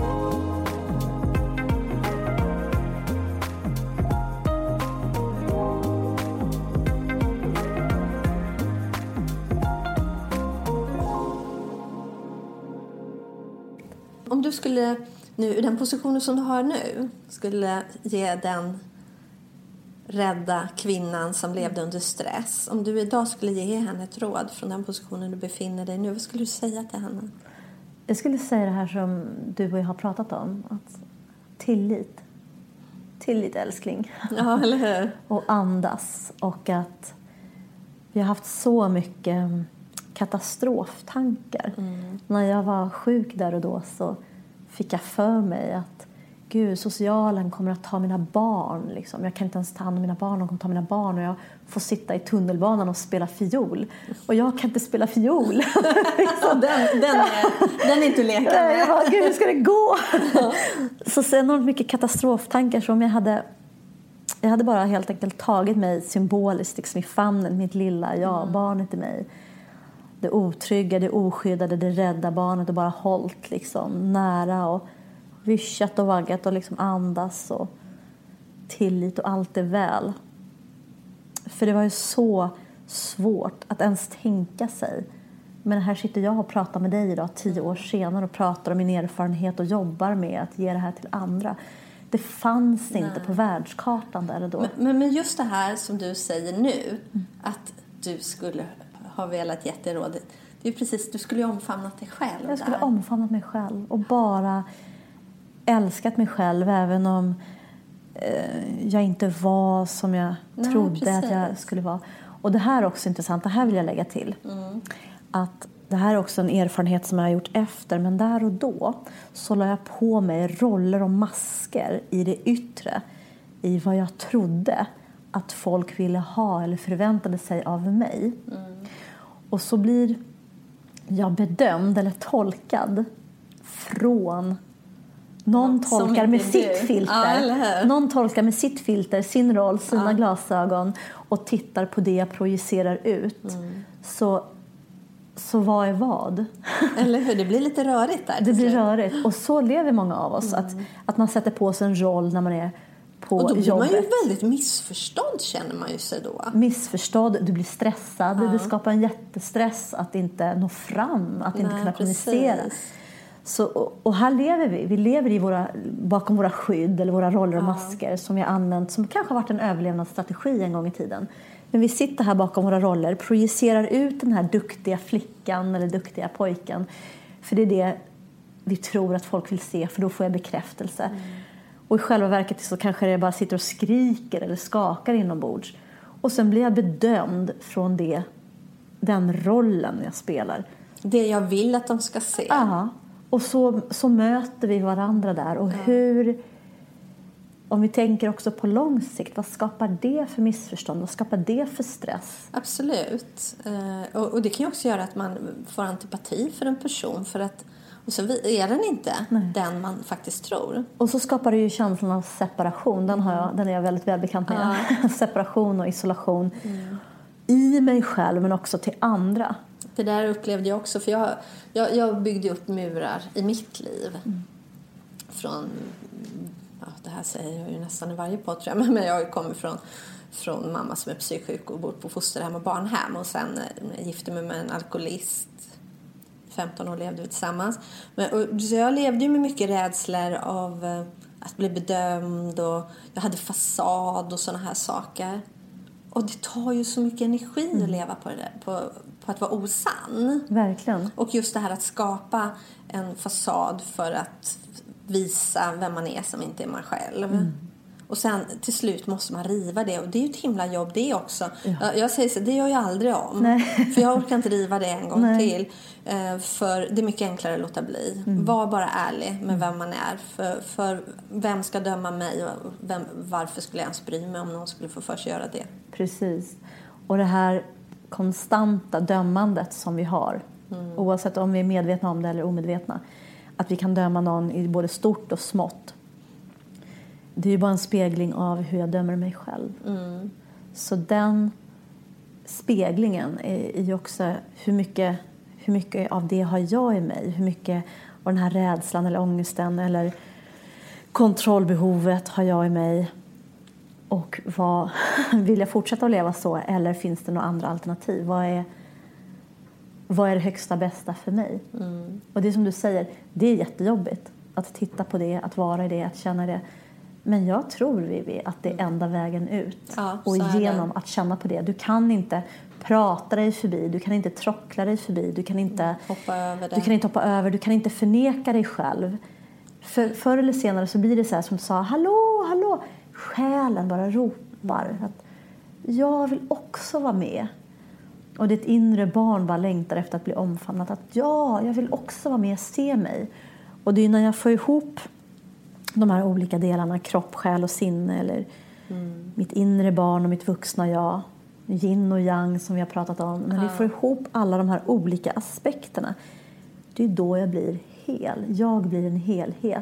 Om du skulle, nu i den positionen som du har nu, skulle ge den rädda kvinnan som levde under stress, om du idag skulle ge henne ett råd från den positionen du befinner dig nu, vad skulle du säga till henne? Jag skulle säga det här som du och jag har pratat om, att tillit. Tillit, älskling. Ja, eller hur? Och andas. Och att vi har haft så mycket katastroftankar. Mm. När jag var sjuk där och då så fick jag för mig att Gud, socialen kommer att ta mina barn. Liksom. Jag kan inte ens ta hand om mina barn, de kommer ta mina barn. Och jag får sitta i tunnelbanan och spela fiol. Och jag kan inte spela fiol. den, den, är, den är inte leka med. Jag bara, Gud, hur ska det gå? Så, så enormt mycket katastroftankar som jag hade... Jag hade bara helt enkelt tagit mig symboliskt liksom i famnen, mitt lilla jag, mm. barnet i mig. det otrygga, det oskyddade, det rädda barnet och bara hållt liksom nära och vischat och vaggat och liksom andas och tillit och allt är väl. För det var ju så svårt att ens tänka sig. Men här sitter jag och pratar med dig idag tio år senare och pratar om min erfarenhet och jobbar med att ge det här till andra. Det fanns Nej. inte på världskartan där och då. Men, men just det här som du säger nu, mm. att du skulle ha velat ge dig råd. Det är ju precis, du skulle ju omfamnat dig själv. Jag skulle där. omfamnat mig själv och bara älskat mig själv även om eh, jag inte var som jag Nej, trodde precis. att jag skulle vara. Och det här är också intressant, det här vill jag lägga till. Mm. Att det här är också en erfarenhet som jag har gjort efter. Men där och då så la jag på mig roller och masker i det yttre. I vad jag trodde att folk ville ha eller förväntade sig av mig. Mm. Och så blir jag bedömd eller tolkad från... Någon Något tolkar med sitt du. filter. Ja, Någon tolkar med sitt filter, sin roll, sina ja. glasögon. Och tittar på det jag projicerar ut. Mm. Så... Så vad är vad? Eller hur? Det blir lite rörigt där. Det blir rörigt. Och så lever många av oss. Mm. Att, att man sätter på sig en roll när man är på jobbet. Och då blir jobbet. Man ju väldigt missförstådd, känner man ju sig då. Missförstådd, du blir stressad. Ja. Det skapar en jättestress att inte nå fram. Att inte Nej, kunna kommunicera. Så, och, och här lever vi. Vi lever i våra, bakom våra skydd eller våra roller och ja. masker. Som vi har använt, som kanske har varit en överlevnadsstrategi en gång i tiden. Men vi sitter här bakom våra roller, projicerar ut den här duktiga flickan eller duktiga pojken. För det är det vi tror att folk vill se, för då får jag bekräftelse. Mm. Och i själva verket så kanske det bara sitter och skriker eller skakar inombords. Och sen blir jag bedömd från det, den rollen jag spelar. Det jag vill att de ska se. Ja, och så, så möter vi varandra där. Och ja. hur... Om vi tänker också på lång sikt, vad skapar det för missförstånd? Vad skapar det för stress? Absolut. Eh, och, och det kan ju också göra att man får antipati för en person. För att, och så är den inte Nej. den man faktiskt tror. Och så skapar det ju känslan av separation. Den, har jag, den är jag väldigt välbekant med. Ja. Separation och isolation. Mm. I mig själv men också till andra. Det där upplevde jag också. För jag, jag, jag byggde upp murar i mitt liv. Mm. Från... Ja, det här säger jag ju nästan i varje podd, tror jag. Men jag kommer från, från mamma som är psyksjuk och bor på fosterhem och barnhem. Och sen gifte mig med en alkoholist. femton år levde vi tillsammans. Men, och, så jag levde ju med mycket rädslor av uh, att bli bedömd. Och jag hade fasad och såna här saker. Och det tar ju så mycket energi mm. att leva på, det där, på, på att vara osann. Verkligen. Och just det här att skapa en fasad för att visa vem man är som inte är man själv. Mm. Och sen till slut måste man riva det. Och det är ju ett himla jobb det också. Ja. Jag säger så, det gör jag aldrig om. Nej. För jag orkar inte riva det en gång Nej. till. För det är mycket enklare att låta bli. Mm. Var bara ärlig med vem man är. För, för vem ska döma mig? Och vem, varför skulle jag ens bry mig om någon skulle få för sig göra det? Precis. Och det här konstanta dömandet som vi har. Mm. Oavsett om vi är medvetna om det eller omedvetna. Att vi kan döma någon i både stort och smått. Det är ju bara en spegling av hur jag dömer mig själv. Mm. Så den speglingen är ju också hur mycket, hur mycket av det har jag i mig. Hur mycket av den här rädslan eller ångesten eller kontrollbehovet har jag i mig. Och vad, vill jag fortsätta att leva så eller finns det några andra alternativ? Vad är... Vad är det högsta bästa för mig? Mm. Och det som du säger, det är jättejobbigt. Att titta på det, att vara i det, att känna det. Men jag tror, Vivi, att det är enda vägen ut. Ja, och genom att känna på det. Du kan inte prata dig förbi, du kan inte trockla dig förbi. Du kan inte hoppa över det. Du kan inte hoppa över, du kan inte förneka dig själv. För, förr eller senare så blir det så här som sa, hallå, hallå. Själen bara ropar. Att jag vill också vara med. Och ditt inre barn bara längtar efter att bli omfamnat. Att ja, jag vill också vara med, se mig. Och det är när jag får ihop de här olika delarna, kropp, själ och sinne. Eller mm. mitt inre barn och mitt vuxna jag. Yin och yang som vi har pratat om. När ja. vi får ihop alla de här olika aspekterna. Det är då jag blir hel. Jag blir en helhet.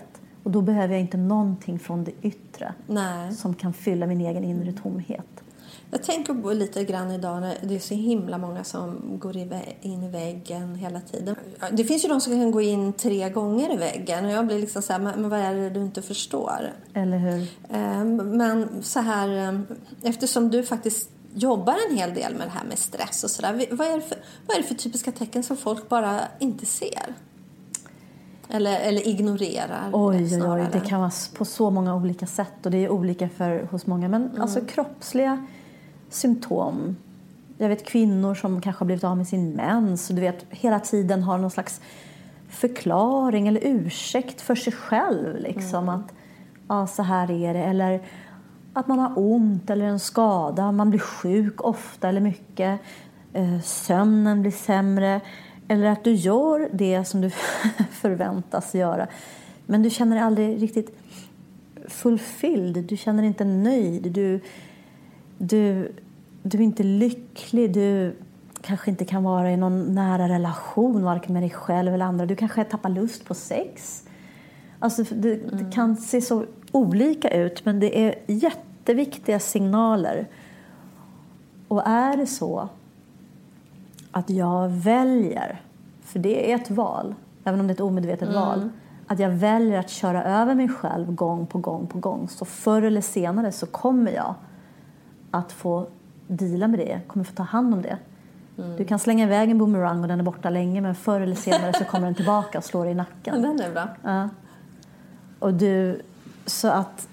Och då behöver jag inte någonting från det yttre. Nej. Som kan fylla min egen inre tomhet. Jag tänker på lite grann idag när det är så himla många som går in i väggen hela tiden. Det finns ju de som kan gå in tre gånger i väggen och jag blir liksom så här, men vad är det du inte förstår? Eller hur? Men så här, eftersom du faktiskt jobbar en hel del med det här med stress och sådär, vad är det för, vad är det för typiska tecken som folk bara inte ser? Eller, eller ignorerar. Oj, oj, oj, det kan vara på så många olika sätt och det är olika för hos många. Men mm. alltså kroppsliga symptom. Jag vet kvinnor som kanske har blivit av med sin mens och du vet hela tiden har någon slags förklaring eller ursäkt för sig själv liksom mm. att ja, så här är det, eller att man har ont eller en skada, man blir sjuk ofta eller mycket, eh, sömnen blir sämre, eller att du gör det som du förväntas göra men du känner dig aldrig riktigt fulfilled, du känner dig inte nöjd, du Du, du är inte lycklig. Du kanske inte kan vara i någon nära relation varken med dig själv eller andra. Du kanske tappar lust på sex. Alltså, det, mm. det kan se så olika ut. Men det är jätteviktiga signaler. Och är det så att jag väljer, för det är ett val, även om det är ett omedvetet mm. val, att jag väljer att köra över mig själv gång på gång på gång, så förr eller senare så kommer jag att få deala med det, kommer få ta hand om det. Mm. Du kan slänga iväg en boomerang och den är borta länge, men förr eller senare så kommer den tillbaka och slår dig i nacken. Den är bra. Ja. Och du, så att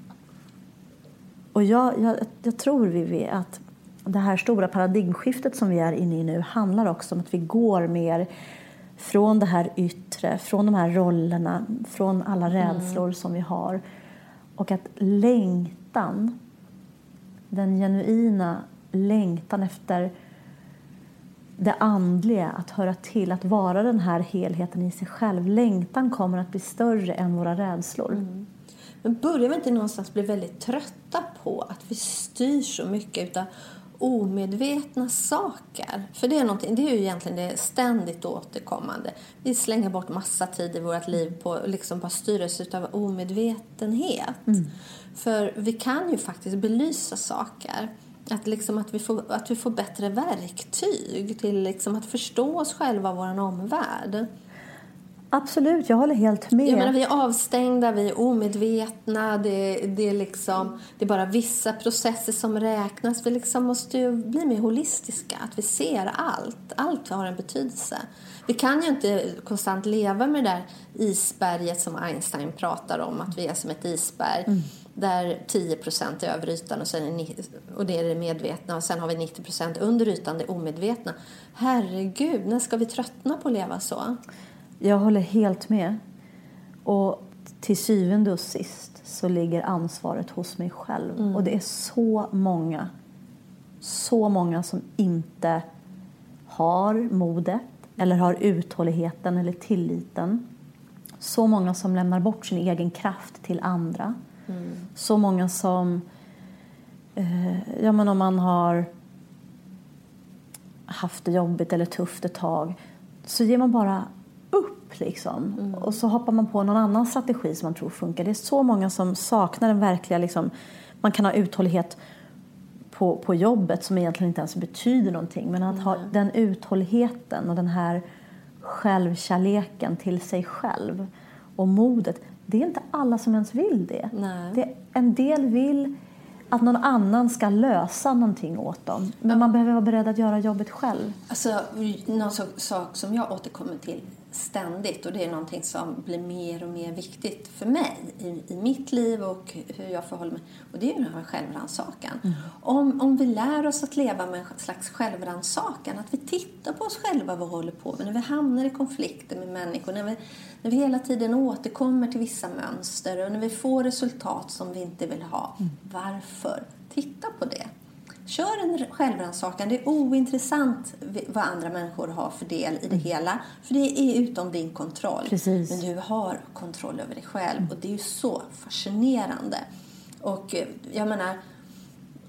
och jag, jag, jag tror Vivi att det här stora paradigmskiftet som vi är inne i nu handlar också om att vi går mer från det här yttre, från de här rollerna, från alla rädslor mm. som vi har, och att längtan, den genuina längtan efter det andliga, att höra till, att vara den här helheten i sig själv. Längtan kommer att bli större än våra rädslor. Mm. Men börjar vi inte någonstans bli väldigt trötta på att vi styr så mycket av omedvetna saker? För det är, någonting, det är ju egentligen det ständigt återkommande. Vi slänger bort massa tid i vårt liv på liksom bara styras av omedvetenhet. Mm. För vi kan ju faktiskt belysa saker. Att, liksom att, vi, får, att vi får bättre verktyg till liksom att förstå oss själva och vår omvärld. Absolut, jag håller helt med. Jag menar, vi är avstängda, vi är omedvetna. Det, det, är liksom, det är bara vissa processer som räknas. Vi liksom måste ju bli mer holistiska. Att vi ser allt. Allt har en betydelse. Vi kan ju inte konstant leva med det där isberget som Einstein pratar om. Att vi är som ett isberg. Mm. Där tio procent är över ytan och, sen är nittio, och det är det medvetna. Och sen har vi nittio procent under ytan, det omedvetna. Herregud, när ska vi tröttna på att leva så? Jag håller helt med. Och till syvende och sist så ligger ansvaret hos mig själv. Mm. Och det är så många, så många som inte har modet eller har uthålligheten eller tilliten. Så många som lämnar bort sin egen kraft till andra. Mm. Så många som, eh, ja men om man har haft det jobbigt eller tufft ett tag, så ger man bara upp liksom. Mm. Och så hoppar man på någon annan strategi som man tror funkar. Det är så många som saknar den verkliga liksom, man kan ha uthållighet på, på jobbet som egentligen inte ens betyder någonting, men att mm. ha den uthålligheten och den här självkärleken till sig själv och modet. Det är inte alla som ens vill det. Nej. det en del vill att någon annan ska lösa någonting åt dem. Men man behöver vara beredd att göra jobbet själv. Alltså, någon sak som jag återkommer till ständigt, och det är någonting som blir mer och mer viktigt för mig i, i mitt liv och hur jag förhåller mig, och det är ju den här självrannsakan. Mm. Om, om vi lär oss att leva med en slags självrannsakan, att vi tittar på oss själva, vad vi håller på med, när vi hamnar i konflikter med människor, när vi, när vi hela tiden återkommer till vissa mönster och när vi får resultat som vi inte vill ha. Mm. Varför? Titta på det. Kör en självrannsakan. Det är ointressant vad andra människor har för del i det hela. För det är utom din kontroll. Precis. Men du har kontroll över dig själv. Och det är ju så fascinerande. Och jag menar,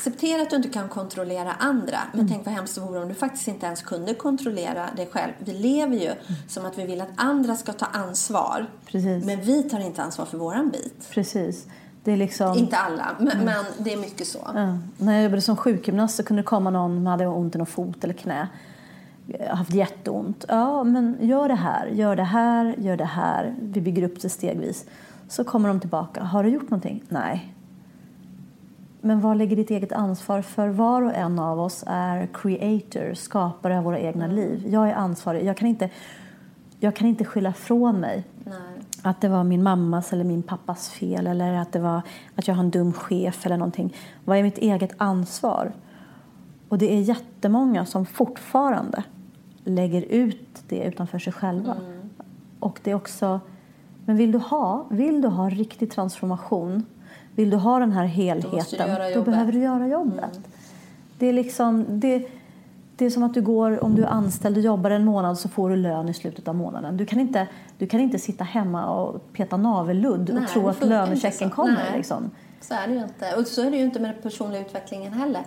acceptera att du inte kan kontrollera andra. Men mm. tänk vad hemskt det vore om du faktiskt inte ens kunde kontrollera dig själv. Vi lever ju mm. som att vi vill att andra ska ta ansvar. Precis. Men vi tar inte ansvar för våran bit. Precis. Det är liksom... Inte alla, men, mm. men det är mycket så. Ja. När jag jobbade som sjukgymnast så kunde det komma någon som hade ont i någon fot eller knä. Haft jätteont. Ja, men gör det här, gör det här, gör det här. Vi bygger upp det stegvis. Så kommer de tillbaka. Har du gjort någonting? Nej. Men vad ligger ditt eget ansvar? För var och en av oss är creator, skapare av våra egna mm. liv. Jag är ansvarig. Jag kan inte, jag kan inte skylla från mig. Nej. Att det var min mammas eller min pappas fel. Eller att det var att jag har en dum chef eller någonting. Vad är mitt eget ansvar? Och det är jättemånga som fortfarande lägger ut det utanför sig själva. Mm. Och det är också... Men vill du ha, vill du ha riktig transformation, vill du ha den här helheten, då, då behöver du göra jobbet. Mm. Det är liksom det, det är som att du går, om du är anställd och jobbar en månad så får du lön i slutet av månaden. Du kan inte, du kan inte sitta hemma och peta navelludd och tro att lönechecken kommer. Nej. Liksom. Så är det ju inte. Och så är det ju inte med den personliga utvecklingen heller.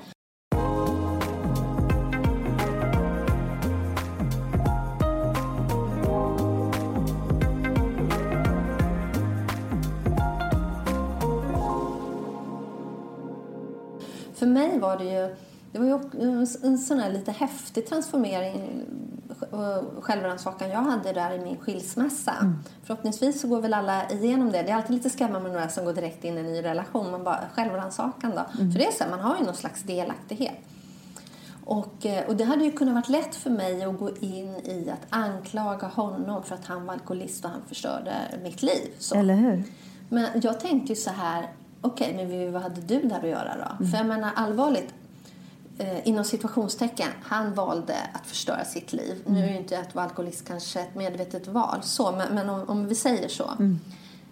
För mig var det ju, det var ju en sån här lite häftig transformering och självrannsakan jag hade där i min skilsmässa. Mm. Förhoppningsvis så går väl alla igenom det. Det är alltid lite skrämmande med några som går direkt in i en ny relation. Man bara, självrannsakan då. Mm. För det är så här, man har ju någon slags delaktighet. Och, och det hade ju kunnat varit lätt för mig att gå in i att anklaga honom för att han var alkoholist och han förstörde mitt liv. Så. Eller hur? Men jag tänkte ju så här, okej, okay, men vad hade du där att göra då? Mm. För jag menar allvarligt, eh, inom situationstecken, han valde att förstöra sitt liv. Mm. Nu är ju inte att vara alkoholist kanske ett medvetet val, så, men, men om, om vi säger så. Mm.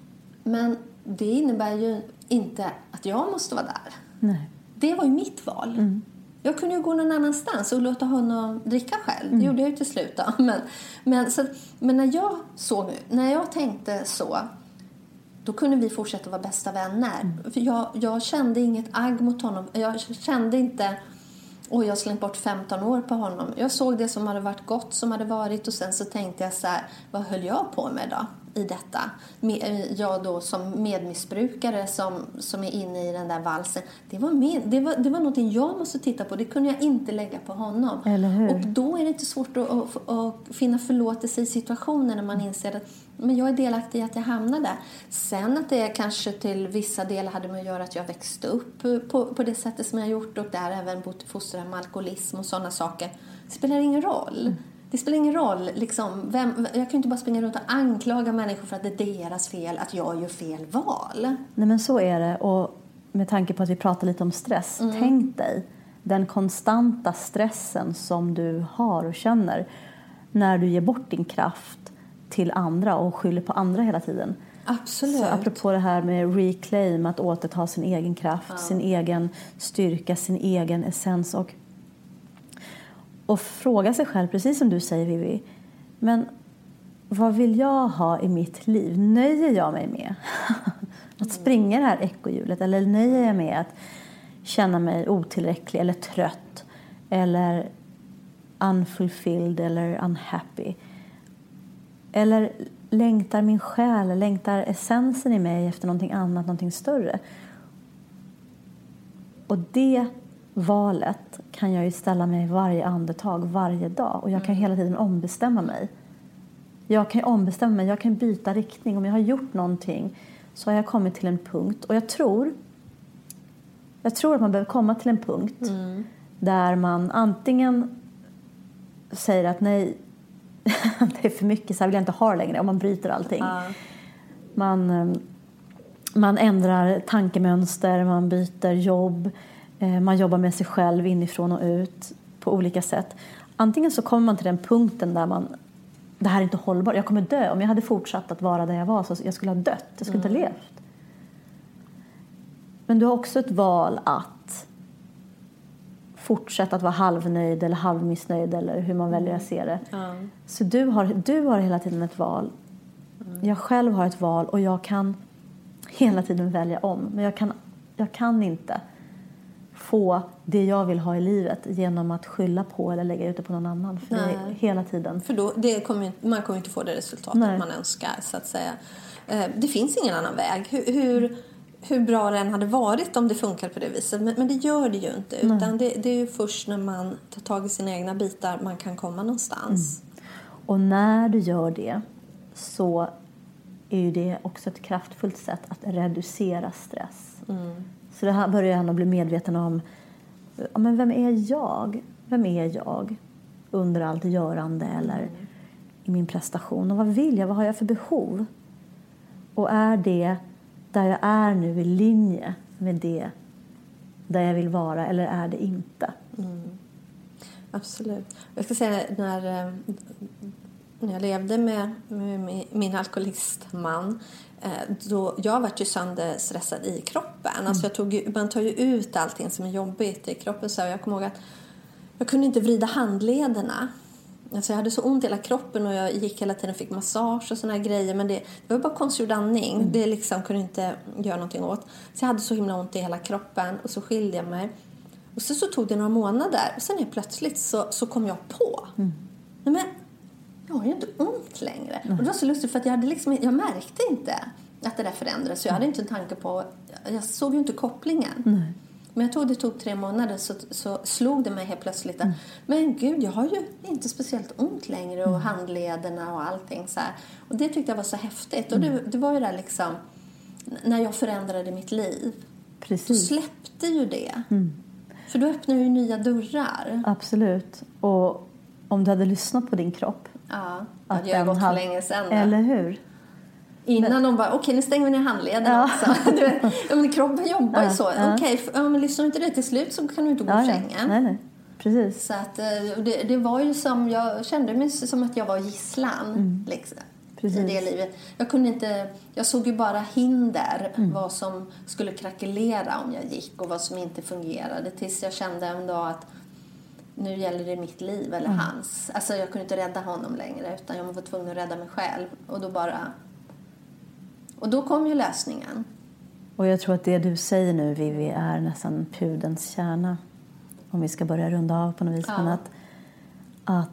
Men det innebär ju inte att jag måste vara där. Nej. Det var ju mitt val. Mm. Jag kunde ju gå någon annanstans och låta honom dricka själv. Mm. Det gjorde jag ju till slut då. Men, men, så, men när jag såg, när jag tänkte så, då kunde vi fortsätta vara bästa vänner. Mm. För jag, jag kände inget agg mot honom. Jag kände inte, och jag slängt bort femton år på honom. Jag såg det som hade varit gott, som hade varit. Och sen så tänkte jag så här, vad höll jag på med då i detta? Jag då som medmissbrukare som, som är inne i den där valsen. Det var, med, det, var, det var någonting jag måste titta på. Det kunde jag inte lägga på honom. Eller hur? Och då är det inte svårt att, att, att finna förlåtelse i situationen när man inser att men jag är delaktig i att jag hamnade. Sen att det kanske till vissa delar hade med att göra att jag växte upp på, på det sättet som jag gjort. Och där även bott fostrad med alkoholism och sådana saker. Det spelar ingen roll. Mm. Det spelar ingen roll. Liksom, vem, jag kan inte bara springa runt och anklaga människor för att det är deras fel. Att jag gör fel val. Nej, men så är det. Och med tanke på att vi pratar lite om stress. Mm. Tänk dig den konstanta stressen som du har och känner. När du ger bort din kraft till andra och skyller på andra hela tiden. Absolut. Så apropå det här med reclaim, att återta sin egen kraft, ja. sin egen styrka, sin egen essens och, och fråga sig själv, precis som du säger Vivi, men vad vill jag ha i mitt liv? Nöjer jag mig med att springa det här ekohjulet, eller nöjer jag med att känna mig otillräcklig eller trött eller unfulfilled eller unhappy? Eller längtar min själ, längtar essensen i mig efter någonting annat, någonting större? Och det valet kan jag ju ställa mig varje andetag, varje dag. Och jag kan hela tiden ombestämma mig. Jag kan ombestämma mig, jag kan byta riktning. Om jag har gjort någonting så har jag kommit till en punkt. Och jag tror, jag tror att man behöver komma till en punkt mm. där man antingen säger att nej, det är för mycket, så här vill jag inte ha längre, om man bryter allting. Uh. Man, man ändrar tankemönster, man byter jobb, man jobbar med sig själv inifrån och ut på olika sätt. Antingen så kommer man till den punkten där man, det här är inte hållbart, jag kommer dö. Om jag hade fortsatt att vara där jag var så jag skulle ha dött, jag skulle mm. inte ha levt. Men du har också ett val att fortsätta att vara halvnöjd eller halvmissnöjd eller hur man väljer att se det. Mm. Så du har, du har hela tiden ett val. Mm. Jag själv har ett val och jag kan hela tiden välja om. Men jag kan, jag kan inte få det jag vill ha i livet genom att skylla på eller lägga ut det på någon annan. För det är hela tiden. För då, det kommer, man kommer inte få det resultatet Nej. man önskar, så att säga. Det finns ingen annan väg. Hur, hur, hur bra det än hade varit om det funkar på det viset. Men, men det gör det ju inte. Utan det, det är ju först när man tar tag i sina egna bitar man kan komma någonstans. Mm. Och när du gör det så är ju det också ett kraftfullt sätt att reducera stress. Mm. Så det här börjar jag bli medveten om. Ja, men vem är jag? Vem är jag under allt görande eller mm. i min prestation? Och vad vill jag? Vad har jag för behov? Och är det där jag är nu i linje med det där jag vill vara, eller är det inte? Mm. Absolut. Jag ska säga när, när jag levde med, med min alkoholistman, då jag var ju sönderstressad i kroppen. Mm. Alltså jag tog, man tar ju ut allting som är jobbigt i kroppen. Så jag kommer ihåg att jag kunde inte vrida handlederna. Alltså jag hade så ont i hela kroppen och jag gick hela tiden och fick massage och såna här grejer. Men det, det var bara konstgjord andning. Mm. Det liksom kunde inte göra någonting åt. Så jag hade så himla ont i hela kroppen och så skilde jag mig. Och så, så tog det några månader och sen helt plötsligt så, så kom jag på. Mm. Nej, men jag har ju inte ont längre. Mm. Och det var så lustigt för att jag, hade liksom, jag märkte inte att det där förändrades. Så jag hade inte en tanke på, jag såg ju inte kopplingen. Mm. Men jag tog det tog tre månader så, så slog det mig helt plötsligt. Mm. Men gud, jag har ju inte speciellt ont längre och mm. handlederna och allting så här. Och det tyckte jag var så häftigt. Mm. Och det, det var ju där liksom, när jag förändrade mitt liv. Precis. Då släppte ju det. Mm. För då öppnar ju nya dörrar. Absolut. Och om du hade lyssnat på din kropp. Ja, det hade jag gått för länge sedan. Eller hur? Innan men... de bara, okej okay, nu stänger vi ner handleden ja. också. Du vet, ja, men kroppen jobbar ju ja, så. Ja. Okej, okay, ja, men lyssnar inte det till slut så kan du inte gå ja, på sängen. Nej, nej. Precis. Så att det, det var ju som, jag kände mig som att jag var gisslan. Mm. Liksom. Precis. I det livet. Jag kunde inte, jag såg ju bara hinder, mm. vad som skulle krackelera om jag gick och vad som inte fungerade. Tills jag kände en dag att nu gäller det mitt liv eller mm. hans. Alltså jag kunde inte rädda honom längre utan jag var tvungen att rädda mig själv. Och då bara, och då kom ju lösningen. Och jag tror att det du säger nu, Vivi, är nästan pudelns kärna. Om vi ska börja runda av på något vis. Ja. Men att, att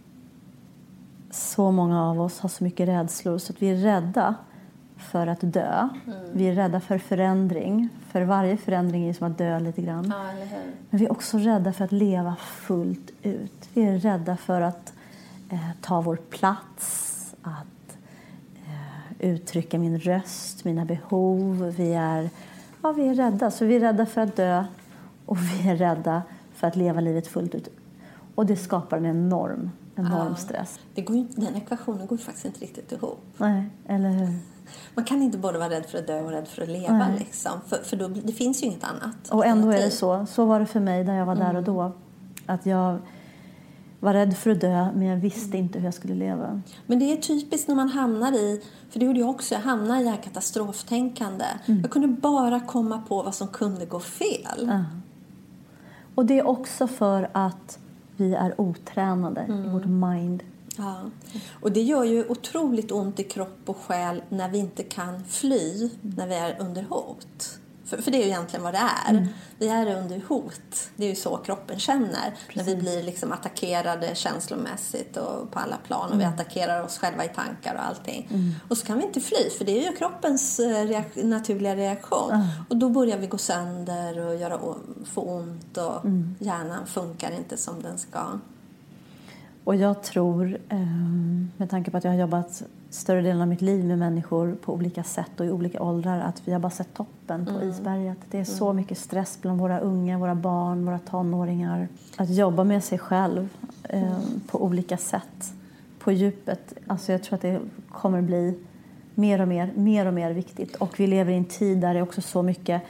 så många av oss har så mycket rädslor så att vi är rädda för att dö. Mm. Vi är rädda för förändring. För varje förändring är som att dö lite grann. Ja, eller hur? Men vi är också rädda för att leva fullt ut. Vi är rädda för att eh, ta vår plats. Att eh, uttrycka min röst, mina behov. Vi är, ja, vi är rädda. Så vi är rädda för att dö. Och vi är rädda för att leva livet fullt ut. Och det skapar en enorm, enorm ja, stress. Det går inte, den ekvationen går faktiskt inte riktigt ihop. Nej, eller hur? Man kan inte både vara rädd för att dö och rädd för att leva. Liksom. För, för då, det finns ju inget annat. Och ändå är det så. Så var det för mig när jag var mm. där och då. Att jag var rädd för att dö, men jag visste mm. inte hur jag skulle leva. Men det är typiskt när man hamnar i, för det gjorde jag också, jag hamnade i det här katastroftänkande. Mm. Jag kunde bara komma på vad som kunde gå fel. Ja. Och det är också för att vi är otränade mm. i vårt mind. Ja. Och det gör ju otroligt ont i kropp och själ när vi inte kan fly mm. när vi är under hot. För, för det är ju egentligen vad det är. Mm. Vi är under hot. Det är ju så kroppen känner. Precis. När vi blir liksom attackerade känslomässigt och på alla plan. Och mm. vi attackerar oss själva i tankar och allting. Mm. Och så kan vi inte fly. För det är ju kroppens reak- naturliga reaktion. Mm. Och då börjar vi gå sönder och göra, få ont. Och mm. hjärnan funkar inte som den ska. Och jag tror, med tanke på att jag har jobbat större delen av mitt liv med människor på olika sätt och i olika åldrar, att vi har bara sett toppen på mm. isberget. Det är så mm. mycket stress bland våra unga, våra barn, våra tonåringar. Att jobba med sig själv eh, mm. på olika sätt, på djupet. Alltså jag tror att det kommer bli mer och mer, mer och mer viktigt. Och vi lever i en tid där det är också så mycket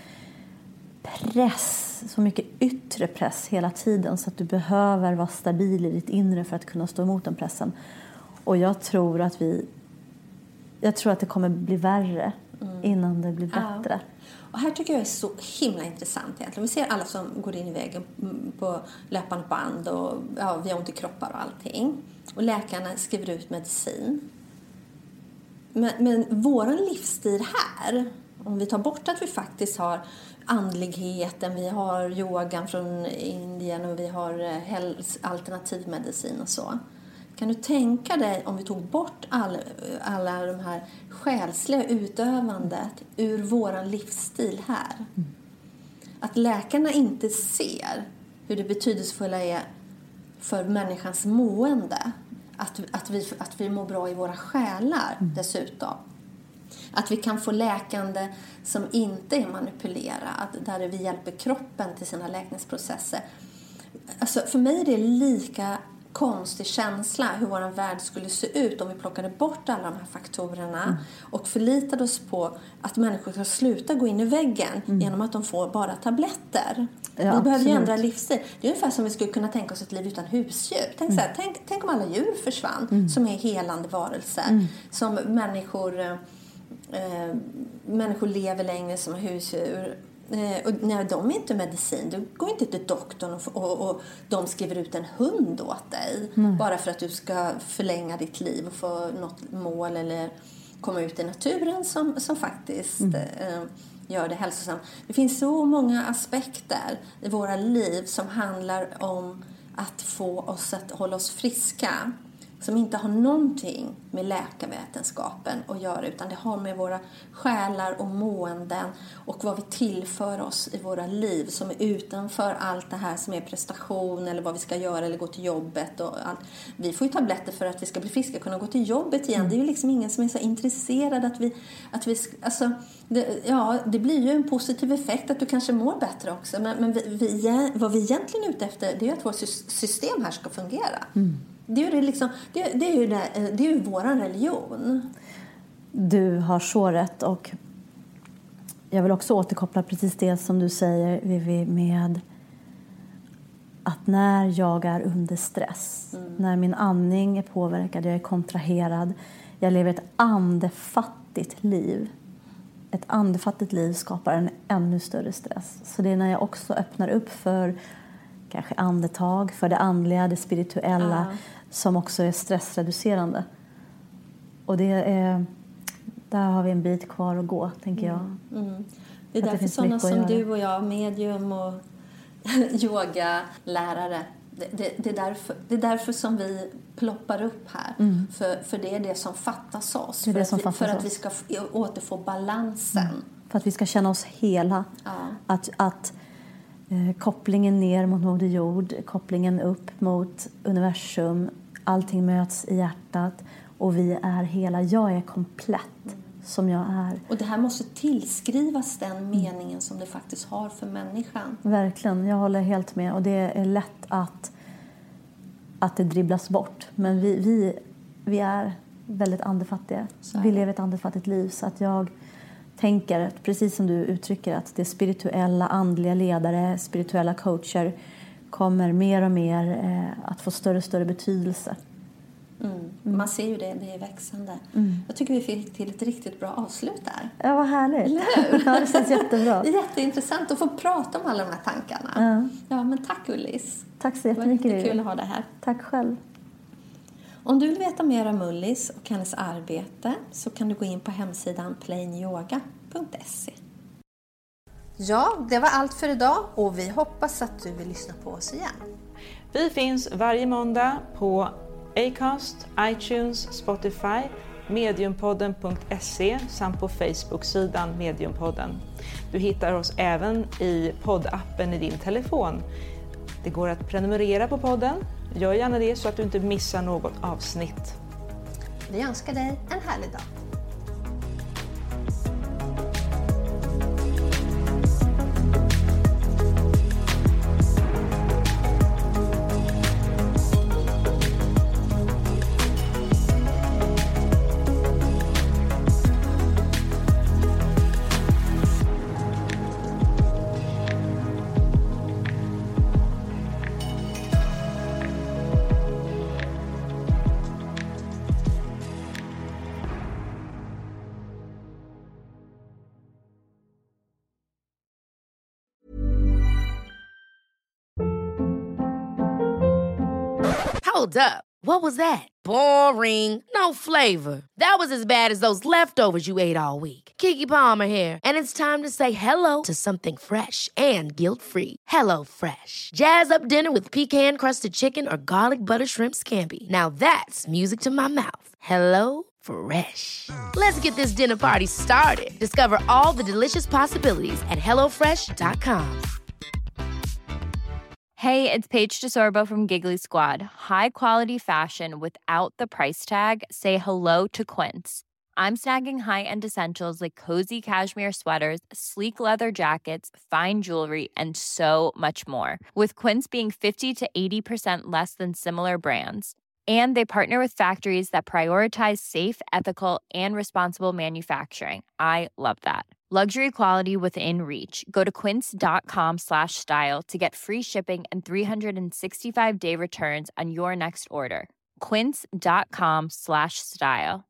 press, så mycket yttre press hela tiden, så att du behöver vara stabil i ditt inre för att kunna stå emot den pressen. Och jag tror att vi jag tror att det kommer bli värre mm. innan det blir bättre. Ja. Och här tycker jag är så himla intressant egentligen. Vi ser alla som går in i vägen på löpande band och ja, vi har ont i kroppar och allting. Och läkarna skriver ut medicin. Men, men våran livsstil här, Om vi tar bort att vi faktiskt har andligheten, vi har yogan från Indien och vi har alternativmedicin och så. Kan du tänka dig om vi tog bort all, alla de här själsliga utövandet ur våran livsstil här? Mm. Att läkarna inte ser hur det betydelsefulla är för människans mående. Att, att, vi, att vi mår bra i våra själar mm. dessutom. Att vi kan få läkande som inte är manipulerad. Där vi hjälper kroppen till sina läkningsprocesser. Alltså för mig är det lika konstig känsla hur vår värld skulle se ut om vi plockade bort alla de här faktorerna mm. och förlitade oss på att människor ska sluta gå in i väggen mm. genom att de får bara tabletter. Ja, vi behöver ju ändra livsstil. Det är ungefär som vi skulle kunna tänka oss ett liv utan husdjur. Tänk, mm. så här, tänk, tänk om alla djur försvann mm. som är helande varelser. Mm. Som människor, eh, människor lever längre som husdjur. Och när de är inte medicin, du går inte till doktorn och, och, och de skriver ut en hund åt dig mm. bara för att du ska förlänga ditt liv och få något mål eller komma ut i naturen som, som faktiskt mm. eh, gör det hälsosamt. Det finns så många aspekter i våra liv som handlar om att få oss att hålla oss friska, som inte har någonting med läkarvetenskapen att göra, utan det har med våra själar och måenden och vad vi tillför oss i våra liv som är utanför allt det här som är prestation eller vad vi ska göra eller gå till jobbet och allt. Vi får ju tabletter för att vi ska bli friska och kunna gå till jobbet igen. Mm. Det är ju liksom ingen som är så intresserad att vi, att vi alltså, det, ja, det blir ju en positiv effekt att du kanske mår bättre också, men, men vi, vi, vad vi egentligen är ute efter, det är att vårt system här ska fungera. Mm. Det är ju, det liksom, det, det är ju, det, det är ju våran religion. Du har så rätt, och jag vill också återkoppla precis det som du säger, Vivi, med att när jag är under stress, mm. när min andning är påverkad, jag är kontraherad, jag lever ett andefattigt liv. Ett andefattigt liv skapar en ännu större stress. Så det är när jag också öppnar upp för kanske andetag, för det andliga, det spirituella, ja. som också är stressreducerande. Och det är, där har vi en bit kvar att gå, tänker jag. Mm. Mm. Det är därför det sådana som du och jag, medium och yogalärare, det, det, det, är därför, det är därför som vi ploppar upp här. Mm. För, för det är det som fattas oss. Det är det som för, att, vi, för att vi ska återfå balansen. Mm. För att vi ska känna oss hela. Ja. Att... att kopplingen ner mot Moder Jord, kopplingen upp mot universum, allting möts i hjärtat och vi är hela, jag är komplett mm. som jag är. Och det här måste tillskrivas den meningen som det faktiskt har för människan. Verkligen, jag håller helt med, och det är lätt att, att det dribblas bort, men vi, vi, vi är väldigt andefattiga, vi lever ett andefattigt liv, så att jag tänker, precis som du uttrycker, att det spirituella, andliga ledare, spirituella coacher kommer mer och mer eh, att få större och större betydelse. Mm. Mm. Man ser ju det, det är växande. Mm. Jag tycker vi fick till ett riktigt bra avslut där. Ja, vad härligt. Ja, det känns jättebra. Det är jätteintressant att få prata om alla de här tankarna. Ja, ja men tack Ullis. Tack så jättemycket. Det var jättekul att ha det här. Tack själv. Om du vill veta mer om Ullis och hennes arbete så kan du gå in på hemsidan plain yoga punkt se. Ja, det var allt för idag och vi hoppas att du vill lyssna på oss igen. Vi finns varje måndag på Acast, iTunes, Spotify, mediumpodden punkt se samt på Facebook-sidan Mediumpodden. Du hittar oss även i poddappen i din telefon. Det går att prenumerera på podden. Gör gärna det så att du inte missar något avsnitt. Vi önskar dig en härlig dag. Hold up. What was that? Boring. No flavor. That was as bad as those leftovers you ate all week. Keke Palmer here, and it's time to say hello to something fresh and guilt-free. Hello Fresh. Jazz up dinner with pecan-crusted chicken or garlic butter shrimp scampi. Now that's music to my mouth. Hello Fresh. Let's get this dinner party started. Discover all the delicious possibilities at hello fresh dot com. Hey, it's Paige DeSorbo from Giggly Squad. High quality fashion without the price tag. Say hello to Quince. I'm snagging high-end essentials like cozy cashmere sweaters, sleek leather jackets, fine jewelry, and so much more. With Quince being fifty to eighty percent less than similar brands. And they partner with factories that prioritize safe, ethical, and responsible manufacturing. I love that. Luxury quality within reach. Go to quince.com slash style to get free shipping and three sixty-five day returns on your next order. Quince.com slash style.